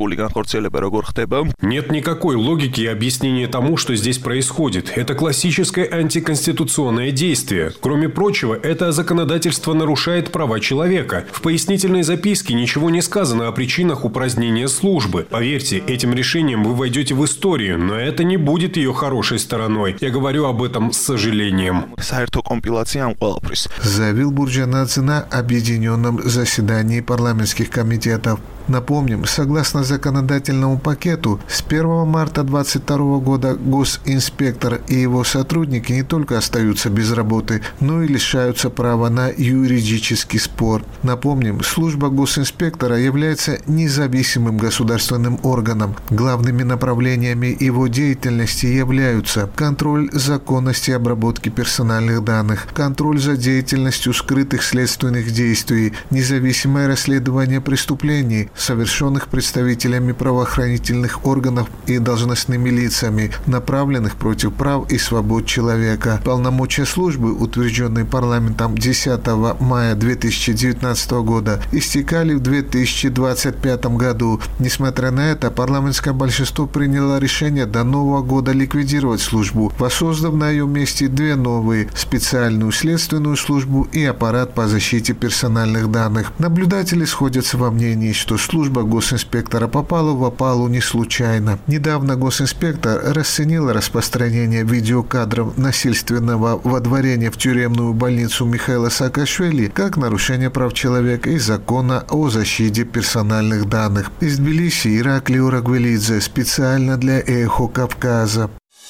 Speaker 5: Нет никакой логики и объяснения тому, что здесь происходит. Это классическое антиконституционное действие. Кроме прочего, это законодательство нарушает права человека. В пояснительной записке ничего не сказано о причинах упразднения службы. Поверьте, этим решением вы войдете в историю, но это не будет ее хорошей стороной. Я говорю об этом с сожалением.
Speaker 21: Заявил Бурджанадзе на объединенном заседании парламентских комитетов. Напомним, согласно законодательному пакету, с первого марта две тысячи двадцать второго года госинспектор и его сотрудники не только остаются без работы, но и лишаются права на юридический спор. Напомним, служба госинспектора является независимым государственным органом. Главными направлениями его деятельности являются контроль законности обработки персональных данных, контроль за деятельностью скрытых следственных действий, независимое расследование преступлений, совершенных представителями правоохранительных органов и должностными лицами, направленных против прав и свобод человека. Полномочия службы, утвержденные парламентом десятого мая две тысячи девятнадцатого года, истекали в две тысячи двадцать пятом году. Несмотря на это, парламентское большинство приняло решение до Нового года ликвидировать службу, воссоздав на ее месте две новые – специальную следственную службу и аппарат по защите персональных данных. Наблюдатели сходятся во мнении, что служба госинспектора попала в опалу не случайно. Недавно госинспектор расценил распространение видеокадров насильственного водворения в тюремную больницу Михаила Саакашвили как нарушение прав человека и закона о защите персональных данных. Из Тбилиси Ираклий Урагвелидзе специально для «Эхо Кавказа».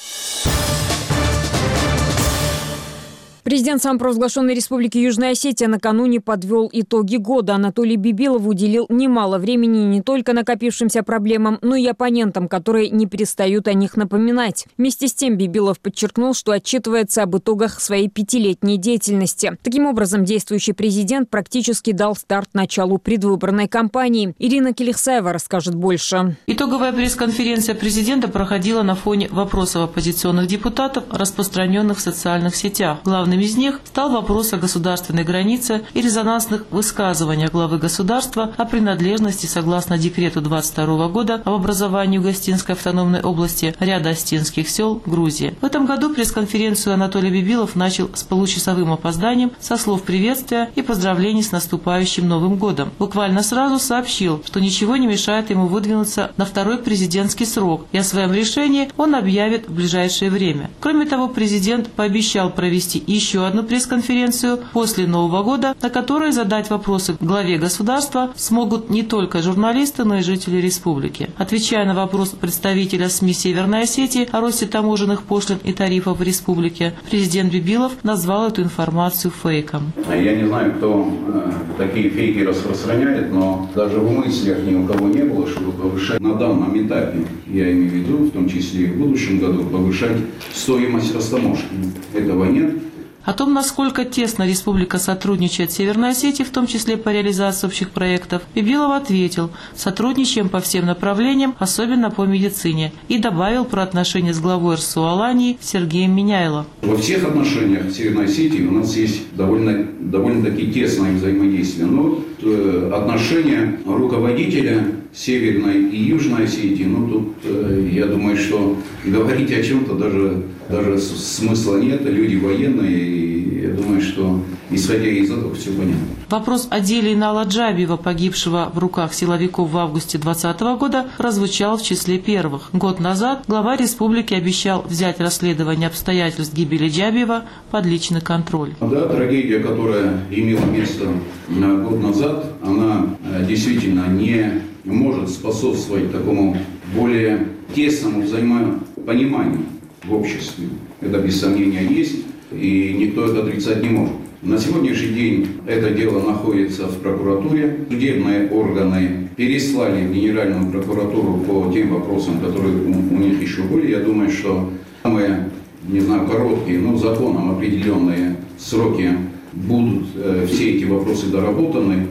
Speaker 1: Президент самопровозглашенной Республики Южная Осетия накануне подвел итоги года. Анатолий Бибилов уделил немало времени не только накопившимся проблемам, но и оппонентам, которые не перестают о них напоминать. Вместе с тем Бибилов подчеркнул, что отчитывается об итогах своей пятилетней деятельности. Таким образом, действующий президент практически дал старт началу предвыборной кампании. Ирина Келихсаева расскажет больше.
Speaker 4: Итоговая пресс-конференция президента проходила на фоне вопросов оппозиционных депутатов, распространенных в социальных сетях. Главным из них стал вопрос о государственной границе и резонансных высказываниях главы государства о принадлежности, согласно декрету двадцать второго года об образовании Усть-Остинской автономной области ряда остинских сел Грузии. В этом году пресс-конференцию Анатолий Бибилов начал с получасовым опозданием со слов приветствия и поздравлений с наступающим Новым годом. Буквально сразу сообщил, что ничего не мешает ему выдвинуться на второй президентский срок, и о своем решении он объявит в ближайшее время. Кроме того, президент пообещал провести еще одну пресс-конференцию после Нового года, на которой задать вопросы главе государства смогут не только журналисты, но и жители республики. Отвечая на вопрос представителя СМИ Северной Осетии о росте таможенных пошлин и тарифов в республике, президент Бибилов назвал эту информацию фейком.
Speaker 7: Я не знаю, кто э, такие фейки распространяет, но даже в мыслях ни у кого не было, чтобы повышать на данном этапе, я имею в виду, в том числе и в будущем году, повышать стоимость растаможки. Этого нет.
Speaker 4: О том, насколько тесно республика сотрудничает с Северной Осетией, в том числе по реализации общих проектов, Бибилов ответил: сотрудничаем по всем направлениям, особенно по медицине, и добавил про отношения с главой эр эс у Алании Сергеем Миняйло.
Speaker 7: Во всех отношениях с Северной Осетией у нас есть довольно, довольно-таки тесное взаимодействие, но э, отношения руководителя Северной и Южной Осетии, ну тут э, я думаю, что говорить о чем-то даже, даже смысла нет, люди военные, и я думаю, что исходя из этого все понятно.
Speaker 4: Вопрос о деле Инала Джабиева, погибшего в руках силовиков в августе двадцатого года, прозвучал в числе первых. Год назад глава республики обещал взять расследование обстоятельств гибели Джабиева под личный контроль.
Speaker 7: Да, трагедия, которая имела место год назад, она действительно не может способствовать такому более тесному взаимопониманию в обществе. Это без сомнения есть, и никто это отрицать не может. На сегодняшний день это дело находится в прокуратуре. Судебные органы переслали в Генеральную прокуратуру по тем вопросам, которые у, у них еще были. Я думаю, что самые, не знаю, короткие, но законом определенные сроки будут э, все эти вопросы доработаны,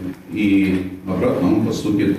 Speaker 7: и обратно он поступит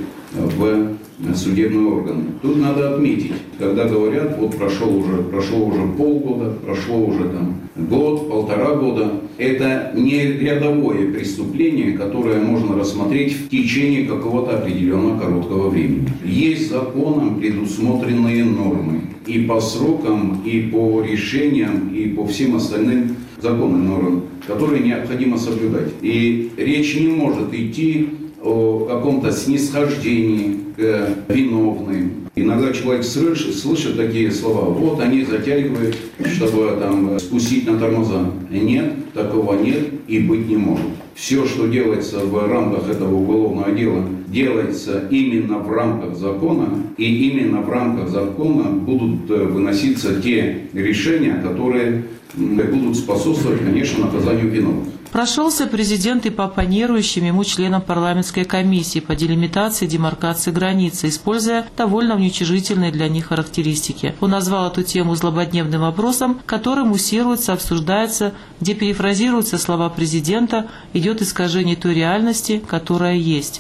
Speaker 7: в судебные органы. Тут надо отметить, когда говорят, вот прошел уже, прошло уже полгода, прошло уже там год, полтора года, это не рядовое преступление, которое можно рассмотреть в течение какого-то определенного короткого времени. Есть законом предусмотренные нормы и по срокам, и по решениям, и по всем остальным законным нормам, которые необходимо соблюдать. И речь не может идти о каком-то снисхождении к виновным. Иногда человек слышит, слышит такие слова: вот они затягивают, чтобы там спустить на тормоза. Нет, такого нет и быть не может. Все, что делается в рамках этого уголовного дела, делается именно в рамках закона, и именно в рамках закона будут выноситься те решения, которые будут способствовать, конечно, наказанию виновных.
Speaker 4: Прошелся президент и по оппонирующим ему членам парламентской комиссии по делимитации и демаркации границы, используя довольно уничижительные для них характеристики. Он назвал эту тему злободневным вопросом, который муссируется, обсуждается, где перефразируются слова президента, идет искажение той реальности, которая есть.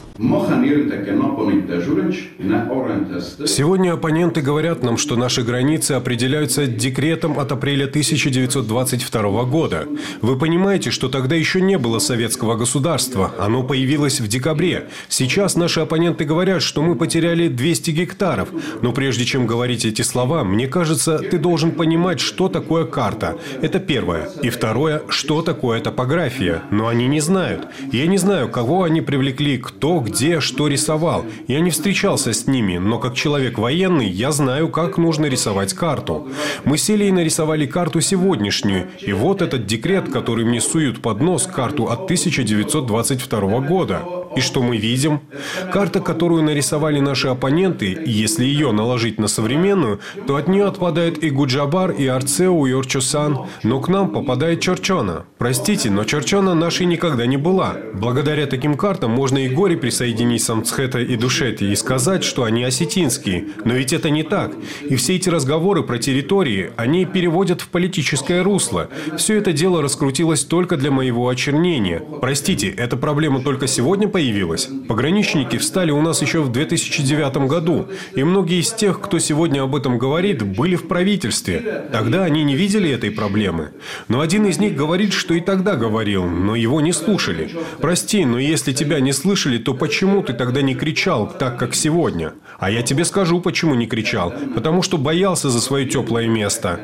Speaker 5: Сегодня оппоненты говорят нам, что наши границы определяются декретом от апреля тысяча девятьсот двадцать второго года. Вы понимаете, что тогда еще не было советского государства. Оно появилось в декабре. Сейчас наши оппоненты говорят, что мы потеряли двести гектаров. Но прежде чем говорить эти слова, мне кажется, ты должен понимать, что такое карта. Это первое. И второе, что такое топография. Но они не знают. Я не знаю, кого они привлекли, кто, где, что рисовал. Я не встречался с ними, но как человек военный, я знаю, как нужно рисовать карту. Мы сели и нарисовали карту сегодняшнюю. И вот этот декрет, который мне суют под нос, карту от тысяча девятьсот двадцать второго года. И что мы видим? Карта, которую нарисовали наши оппоненты, если ее наложить на современную, то от нее отпадает и Гуджабар, и Арцеу, и Орчосан, но к нам попадает Чорчона. Простите, но Чорчона нашей никогда не была. Благодаря таким картам можно и Гори присоединить Самцхета и Душети и сказать, что они осетинские. Но ведь это не так. И все эти разговоры про территории, они переводят в политическое русло. Все это дело раскрутилось только для моего очернения. Простите, эта проблема только сегодня появилась? Пограничники встали у нас еще в две тысячи девятом году. И многие из тех, кто сегодня об этом говорит, были в правительстве. Тогда они не видели этой проблемы. Но один из них говорит, что и тогда говорил, но его не слушали. Прости, но если тебя не слышали, то почему ты тогда не кричал так, как сегодня? А я тебе скажу, почему не кричал. Потому что боялся за свое теплое место.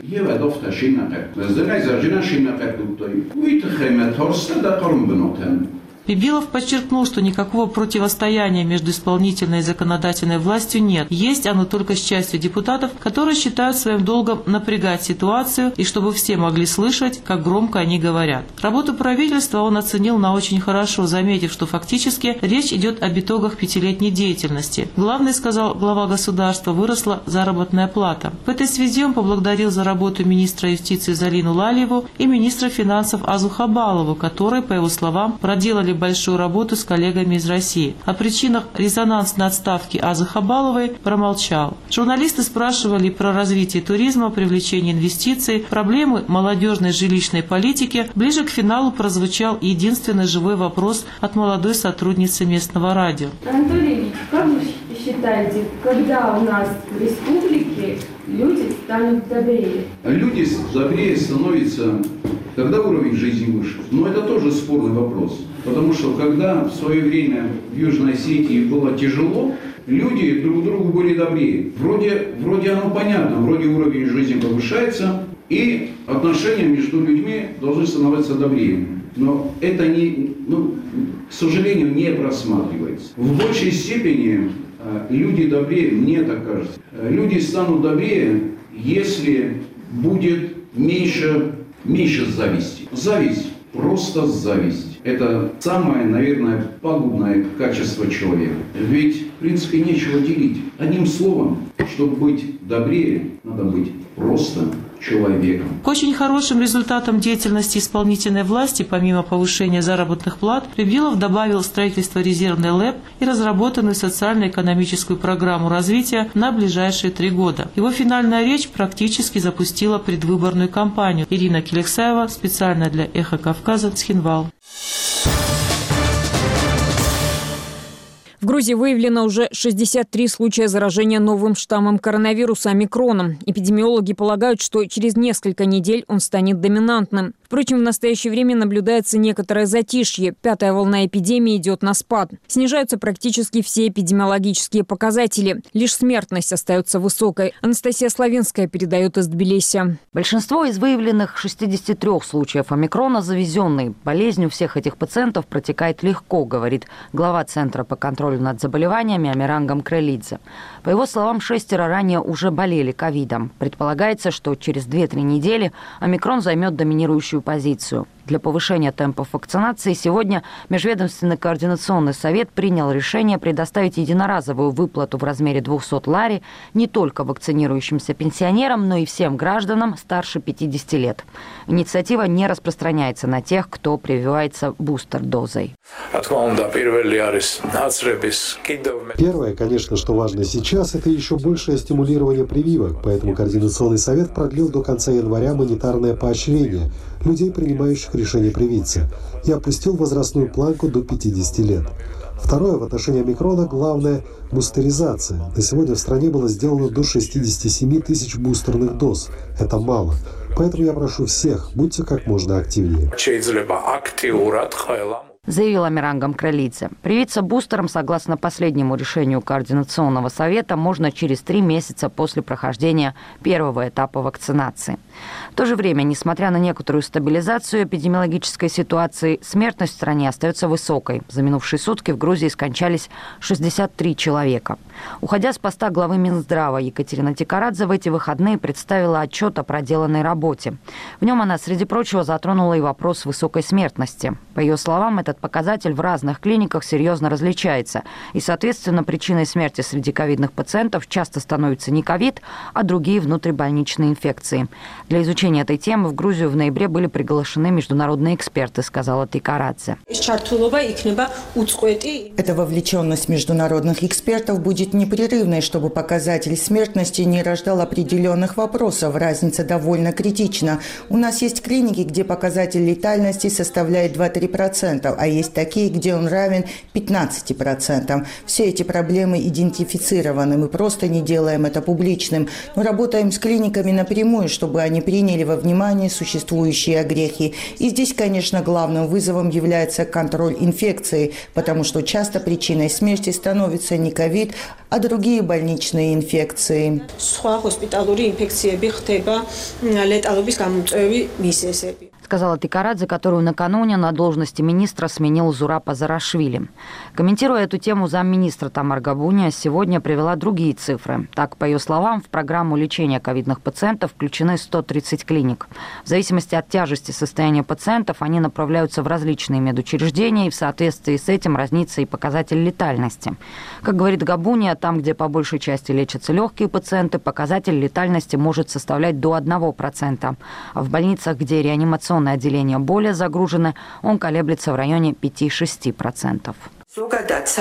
Speaker 4: Бибилов подчеркнул, что никакого противостояния между исполнительной и законодательной властью нет. Есть оно только с частью депутатов, которые считают своим долгом напрягать ситуацию и чтобы все могли слышать, как громко они говорят. Работу правительства он оценил на очень хорошо, заметив, что фактически речь идет об итогах пятилетней деятельности. Главное, сказал глава государства, выросла заработная плата. В этой связи он поблагодарил за работу министра юстиции Залину Лалиеву и министра финансов Азу Хабалову, которые, по его словам, проделали большую работу с коллегами из России. О причинах резонансной отставки Азы Хабаловой промолчал. Журналисты спрашивали про развитие туризма, привлечение инвестиций, проблемы молодежной жилищной политики. Ближе к финалу прозвучал единственный живой вопрос от молодой сотрудницы местного радио.
Speaker 8: Анатолий Ильич, как вы считаете, когда у нас в республике люди станут добрее?
Speaker 7: Люди добрее становятся, когда уровень жизни выше. Но это тоже спорный вопрос. Потому что когда в свое время в Южной Осетии было тяжело, люди друг другу были добрее. Вроде, вроде оно понятно, вроде уровень жизни повышается, и отношения между людьми должны становиться добрее. Но это, не, ну, к сожалению, не просматривается. В большей степени люди добрее, мне так кажется, люди станут добрее, если будет меньше, меньше зависти. Зависть, просто зависть. Это самое, наверное, пагубное качество человека. Ведь, в принципе, нечего делить. Одним словом, чтобы быть добрее, надо быть просто человеком.
Speaker 4: К очень хорошим результатам деятельности исполнительной власти, помимо повышения заработных плат, Бибилов добавил строительство резервной ЛЭП и разработанную социально-экономическую программу развития на ближайшие три года. Его финальная речь практически запустила предвыборную кампанию. Ирина Келексаева, специально для «Эхо Кавказа», Цхинвал.
Speaker 1: В Грузии выявлено уже шестьдесят три случая заражения новым штаммом коронавируса омикроном. Эпидемиологи полагают, что через несколько недель он станет доминантным. Впрочем, в настоящее время наблюдается некоторое затишье. Пятая волна эпидемии идет на спад. Снижаются практически все эпидемиологические показатели. Лишь смертность остается высокой. Анастасия Славинская передает из Тбилиси.
Speaker 9: Большинство из выявленных шестидесяти трёх случаев омикрона завезенные. Болезнь у всех этих пациентов протекает легко, говорит глава Центра по контролю над заболеваниями Амиран Гамкрелидзе. По его словам, шестеро ранее уже болели ковидом. Предполагается, что через две-три недели омикрон займет доминирующую позицию. Для повышения темпов вакцинации сегодня Межведомственный координационный совет принял решение предоставить единоразовую выплату в размере двухсот лари не только вакцинирующимся пенсионерам, но и всем гражданам старше пятидесяти лет. Инициатива не распространяется на тех, кто прививается бустер-дозой.
Speaker 6: Первое, конечно, что важно сейчас, это еще большее стимулирование прививок, поэтому Координационный совет продлил до конца января монетарное поощрение людей, принимающих решение привиться, и опустил возрастную планку до пятидесяти лет. Второе, в отношении омикрона, главное – бустеризация. На сегодня в стране было сделано до шестидесяти семи тысяч бустерных доз. Это мало. Поэтому я прошу всех, будьте как можно активнее.
Speaker 9: Заявил Амиран Гамкрелидзе. Привиться бустером, согласно последнему решению Координационного совета, можно через три месяца после прохождения первого этапа вакцинации. В то же время, несмотря на некоторую стабилизацию эпидемиологической ситуации, смертность в стране остается высокой. За минувшие сутки в Грузии скончались шестьдесят три человека. Уходя с поста главы Минздрава, Екатерина Тикарадзе в эти выходные представила отчет о проделанной работе. В нем она, среди прочего, затронула и вопрос высокой смертности. По ее словам, этот показатель в разных клиниках серьезно различается. И, соответственно, причиной смерти среди ковидных пациентов часто становится не ковид, а другие внутрибольничные инфекции. Для изучения этой темы в Грузию в ноябре были приглашены международные эксперты, сказала Тикарадзе.
Speaker 3: Эта вовлеченность международных экспертов будет непрерывной, чтобы показатель смертности не рождал определенных вопросов. Разница довольно критична. У нас есть клиники, где показатель летальности составляет два-три процента, а есть такие, где он равен пятнадцати процентам. Все эти проблемы идентифицированы. Мы просто не делаем это публичным, но работаем с клиниками напрямую, чтобы они приняли во внимание существующие огрехи. И здесь, конечно, главным вызовом является контроль инфекции, потому что часто причиной смерти становится не ковид, а другие больничные инфекции.
Speaker 9: Сказала Тикарадзе, которую накануне на должности министра сменил Зураб Азарашвили. Комментируя эту тему, замминистра Тамар Габуния сегодня привела другие цифры. Так, по ее словам, в программу лечения ковидных пациентов включены сто тридцать клиник. В зависимости от тяжести состояния пациентов они направляются в различные медучреждения, и в соответствии с этим разнится и показатель летальности. Как говорит Габуния, там, где по большей части лечатся легкие пациенты, показатель летальности может составлять до одного процента. А в больницах, где реанимационные отделения более загружены, он колеблется в районе пяти-шести процентов.
Speaker 3: В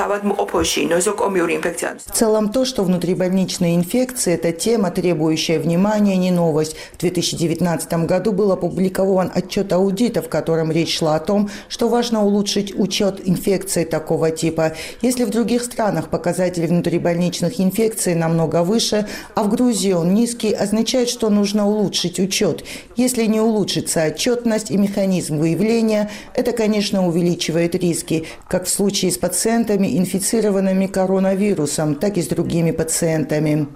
Speaker 3: целом то, что внутрибольничные инфекции – это тема, требующая внимания, не новость. В две тысячи девятнадцатом году был опубликован отчет аудита, в котором речь шла о том, что важно улучшить учет инфекций такого типа. Если в других странах показатели внутрибольничных инфекций намного выше, а в Грузии он низкий, означает, что нужно улучшить учет. Если не улучшится отчетность и механизм выявления, это, конечно, увеличивает риски, как в случае с пациентами, инфицированными коронавирусом, так и с другими пациентами.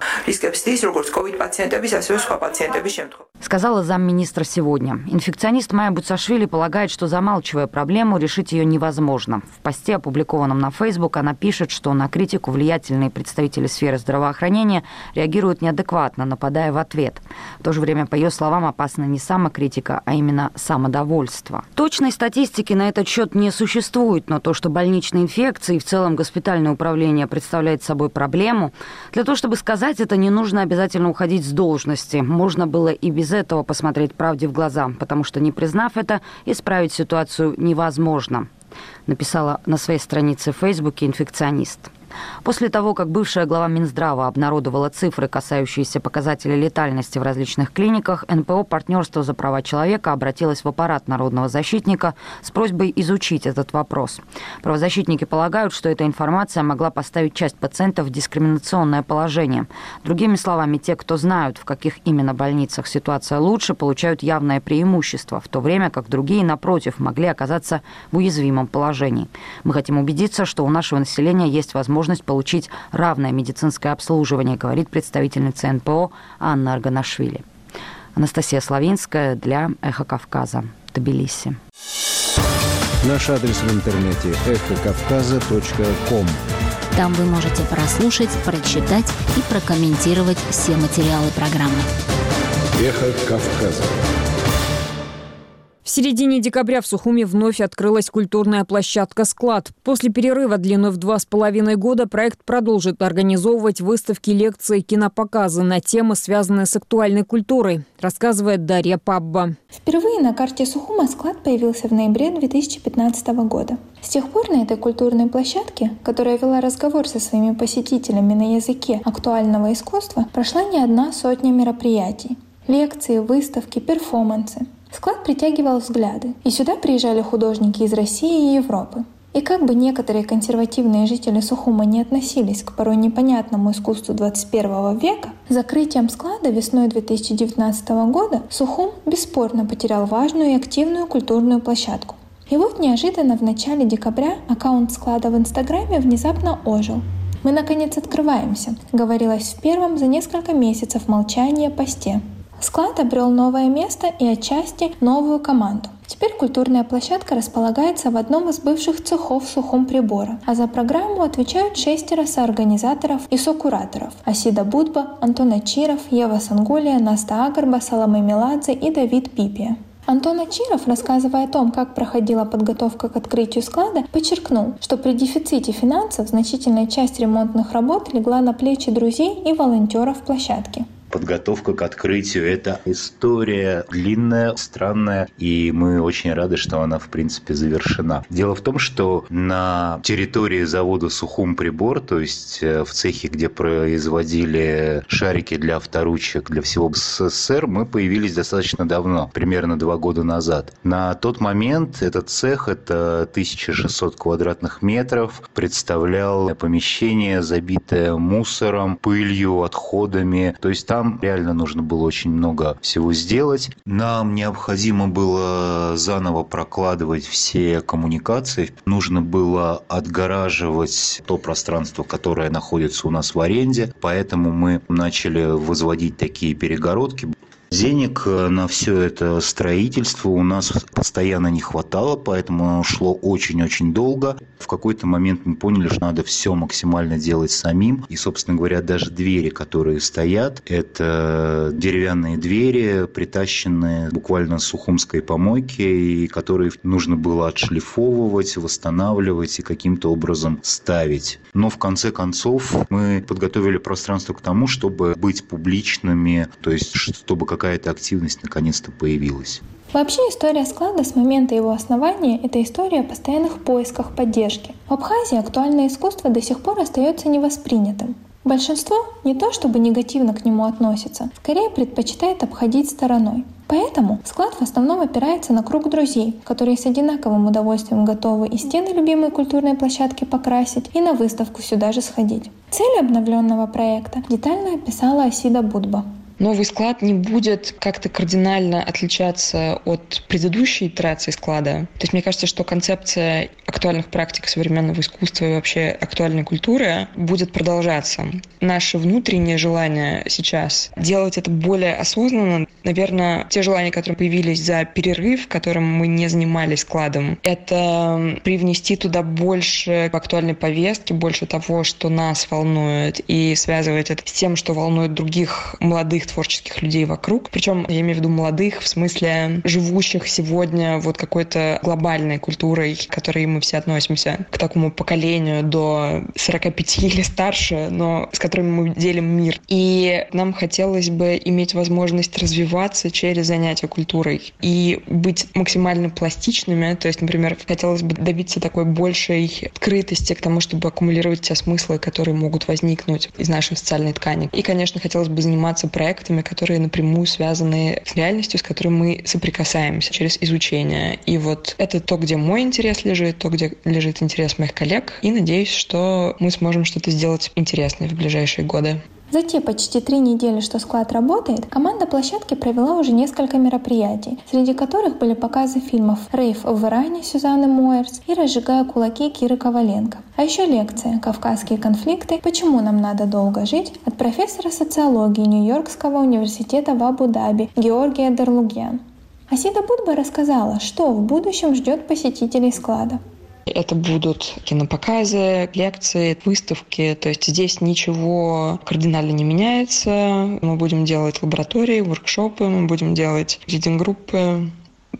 Speaker 9: Сказала замминистра сегодня. Инфекционист Майя Буцашвили полагает, что, замалчивая проблему, решить ее невозможно. В посте, опубликованном на Facebook, она пишет, что на критику влиятельные представители сферы здравоохранения реагируют неадекватно, нападая в ответ. В то же время, по ее словам, опасна не самокритика, а именно самодовольство. Точной статистики на этот счет не существует, но то, что больничные инфекции и в целом госпитальное управление представляет собой проблему, для того, чтобы сказать это, не нужно обязательно уходить с должности. Можно было и без этого посмотреть правде в глаза, потому что, не признав это, исправить ситуацию невозможно, написала на своей странице в Фейсбуке инфекционист. После того, как бывшая глава Минздрава обнародовала цифры, касающиеся показателей летальности в различных клиниках, эн пэ о «Партнерство за права человека» обратилась в аппарат народного защитника с просьбой изучить этот вопрос. Правозащитники полагают, что эта информация могла поставить часть пациентов в дискриминационное положение. Другими словами, те, кто знают, в каких именно больницах ситуация лучше, получают явное преимущество, в то время как другие, напротив, могли оказаться в уязвимом положении. Мы хотим убедиться, что у нашего населения есть возможность получить равное медицинское обслуживание, говорит представительница эн пэ о Анна Арганашвили. Анастасия Славинская для «Эхо Кавказа», Тбилиси.
Speaker 11: Наш адрес в интернете эхо кавказа точка ком.
Speaker 20: Там вы можете прослушать, прочитать и прокомментировать все материалы программы.
Speaker 11: «Эхо Кавказа».
Speaker 1: В середине декабря в Сухуми вновь открылась культурная площадка «Склад». После перерыва длиной в два с половиной года проект продолжит организовывать выставки, лекции, кинопоказы на темы, связанные с актуальной культурой, рассказывает Дарья Пабба.
Speaker 12: Впервые на карте Сухума «Склад» появился в ноябре две тысячи пятнадцатого года. С тех пор на этой культурной площадке, которая вела разговор со своими посетителями на языке актуального искусства, прошла не одна сотня мероприятий. Лекции, выставки, перформансы. Склад притягивал взгляды, и сюда приезжали художники из России и Европы. И как бы некоторые консервативные жители Сухума не относились к порой непонятному искусству двадцать первого века, закрытием склада весной две тысячи девятнадцатого года Сухум бесспорно потерял важную и активную культурную площадку. И вот неожиданно в начале декабря аккаунт склада в Инстаграме внезапно ожил. «Мы, наконец, открываемся», — говорилось в первом за несколько месяцев молчания посте. Склад обрел новое место и отчасти новую команду. Теперь культурная площадка располагается в одном из бывших цехов Сухумприбора, а за программу отвечают шестеро соорганизаторов и сокураторов – Асида Будба, Антон Ачиров, Ева Сангулия, Наста Агарба, Саламе Меладзе и Давид Пипия. Антон Ачиров, рассказывая о том, как проходила подготовка к открытию склада, подчеркнул, что при дефиците финансов значительная часть ремонтных работ легла на плечи друзей и волонтеров площадки.
Speaker 13: Подготовка к открытию – это история длинная, странная, и мы очень рады, что она, в принципе, завершена. Дело в том, что на территории завода «Сухумприбор», то есть в цехе, где производили шарики для авторучек для всего СССР, мы появились достаточно давно, примерно два года назад. На тот момент этот цех, это тысяча шестьсот квадратных метров, представлял помещение, забитое мусором, пылью, отходами, то есть там Нам реально нужно было очень много всего сделать. Нам необходимо было заново прокладывать все коммуникации. Нужно было отгораживать то пространство, которое находится у нас в аренде. Поэтому мы начали возводить такие перегородки. Денег на все это строительство у нас постоянно не хватало, поэтому оно шло очень-очень долго. В какой-то момент мы поняли, что надо все максимально делать самим. И, собственно говоря, даже двери, которые стоят, это деревянные двери, притащенные буквально с сухумской помойки, и которые нужно было отшлифовывать, восстанавливать и каким-то образом ставить. Но в конце концов мы подготовили пространство к тому, чтобы быть публичными, то есть чтобы как какая-то активность наконец-то появилась.
Speaker 12: Вообще история склада с момента его основания – это история о постоянных поисках поддержки. В Абхазии актуальное искусство до сих пор остается невоспринятым. Большинство не то чтобы негативно к нему относится, скорее предпочитает обходить стороной. Поэтому склад в основном опирается на круг друзей, которые с одинаковым удовольствием готовы и стены любимой культурной площадки покрасить, и на выставку сюда же сходить. Цель обновленного проекта детально описала Асида Будба.
Speaker 23: Новый склад не будет как-то кардинально отличаться от предыдущей итерации склада. То есть мне кажется, что концепция актуальных практик современного искусства и вообще актуальной культуры будет продолжаться. Наше внутреннее желание сейчас делать это более осознанно, наверное, те желания, которые появились за перерыв, которым мы не занимались складом, это привнести туда больше актуальной повестки, больше того, что нас волнует, и связывать это с тем, что волнует других молодых творческих людей вокруг. Причем я имею в виду молодых, в смысле живущих сегодня вот какой-то глобальной культурой, к которой мы все относимся, к такому поколению до сорока пяти или старше, но с которыми мы делим мир. И нам хотелось бы иметь возможность развиваться через занятия культурой и быть максимально пластичными. То есть, например, хотелось бы добиться такой большей открытости к тому, чтобы аккумулировать те смыслы, которые могут возникнуть из нашей социальной ткани. И, конечно, хотелось бы заниматься проектами, которые напрямую связаны с реальностью, с которой мы соприкасаемся через изучение. И вот это то, где мой интерес лежит, то, где лежит интерес моих коллег. И надеюсь, что мы сможем что-то сделать интересное в ближайшие годы.
Speaker 12: За те почти три недели, что склад работает, команда площадки провела уже несколько мероприятий, среди которых были показы фильмов «Рейв в Иране» Сюзанны Мойерс и «Разжигая кулаки» Киры Коваленко. А еще лекция «Кавказские конфликты. Почему нам надо долго жить» от профессора социологии Нью-Йоркского университета в Абу-Даби Георгия Дерлугьян. Асида Будба рассказала, что в будущем ждет посетителей склада.
Speaker 23: Это будут кинопоказы, лекции, выставки. То есть здесь ничего кардинально не меняется. Мы будем делать лаборатории, воркшопы, мы будем делать ридинг-группы.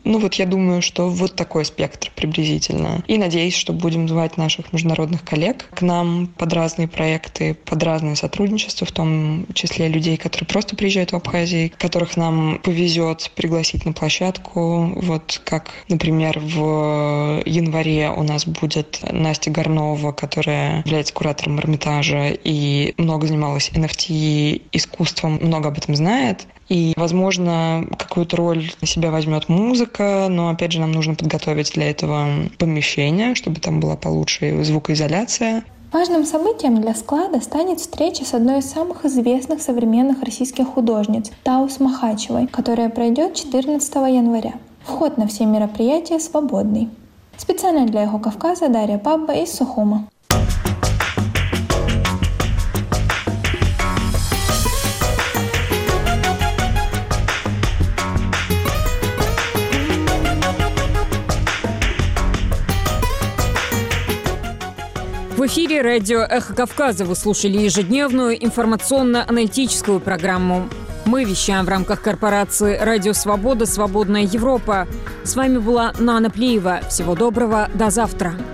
Speaker 23: Ну вот я думаю, что вот такой спектр приблизительно. И надеюсь, что будем звать наших международных коллег к нам под разные проекты, под разное сотрудничество, в том числе людей, которые просто приезжают в Абхазию, которых нам повезет пригласить на площадку. Вот как, например, в январе у нас будет Настя Горнова, которая является куратором Эрмитажа и много занималась эн эф ти искусством, много об этом знает. И, возможно, какую-то роль на себя возьмет музыка, но, опять же, нам нужно подготовить для этого помещение, чтобы там была получше звукоизоляция.
Speaker 12: Важным событием для склада станет встреча с одной из самых известных современных российских художниц Таус Махачевой, которая пройдет четырнадцатого января. Вход на все мероприятия свободный. Специально для «Эхо Кавказа» Дарья Пабба из Сухума.
Speaker 1: В эфире радио «Эхо Кавказа» вы слушали ежедневную информационно-аналитическую программу. Мы вещаем в рамках корпорации «Радио Свобода. Свободная Европа». С вами была Нана Плиева. Всего доброго. До завтра.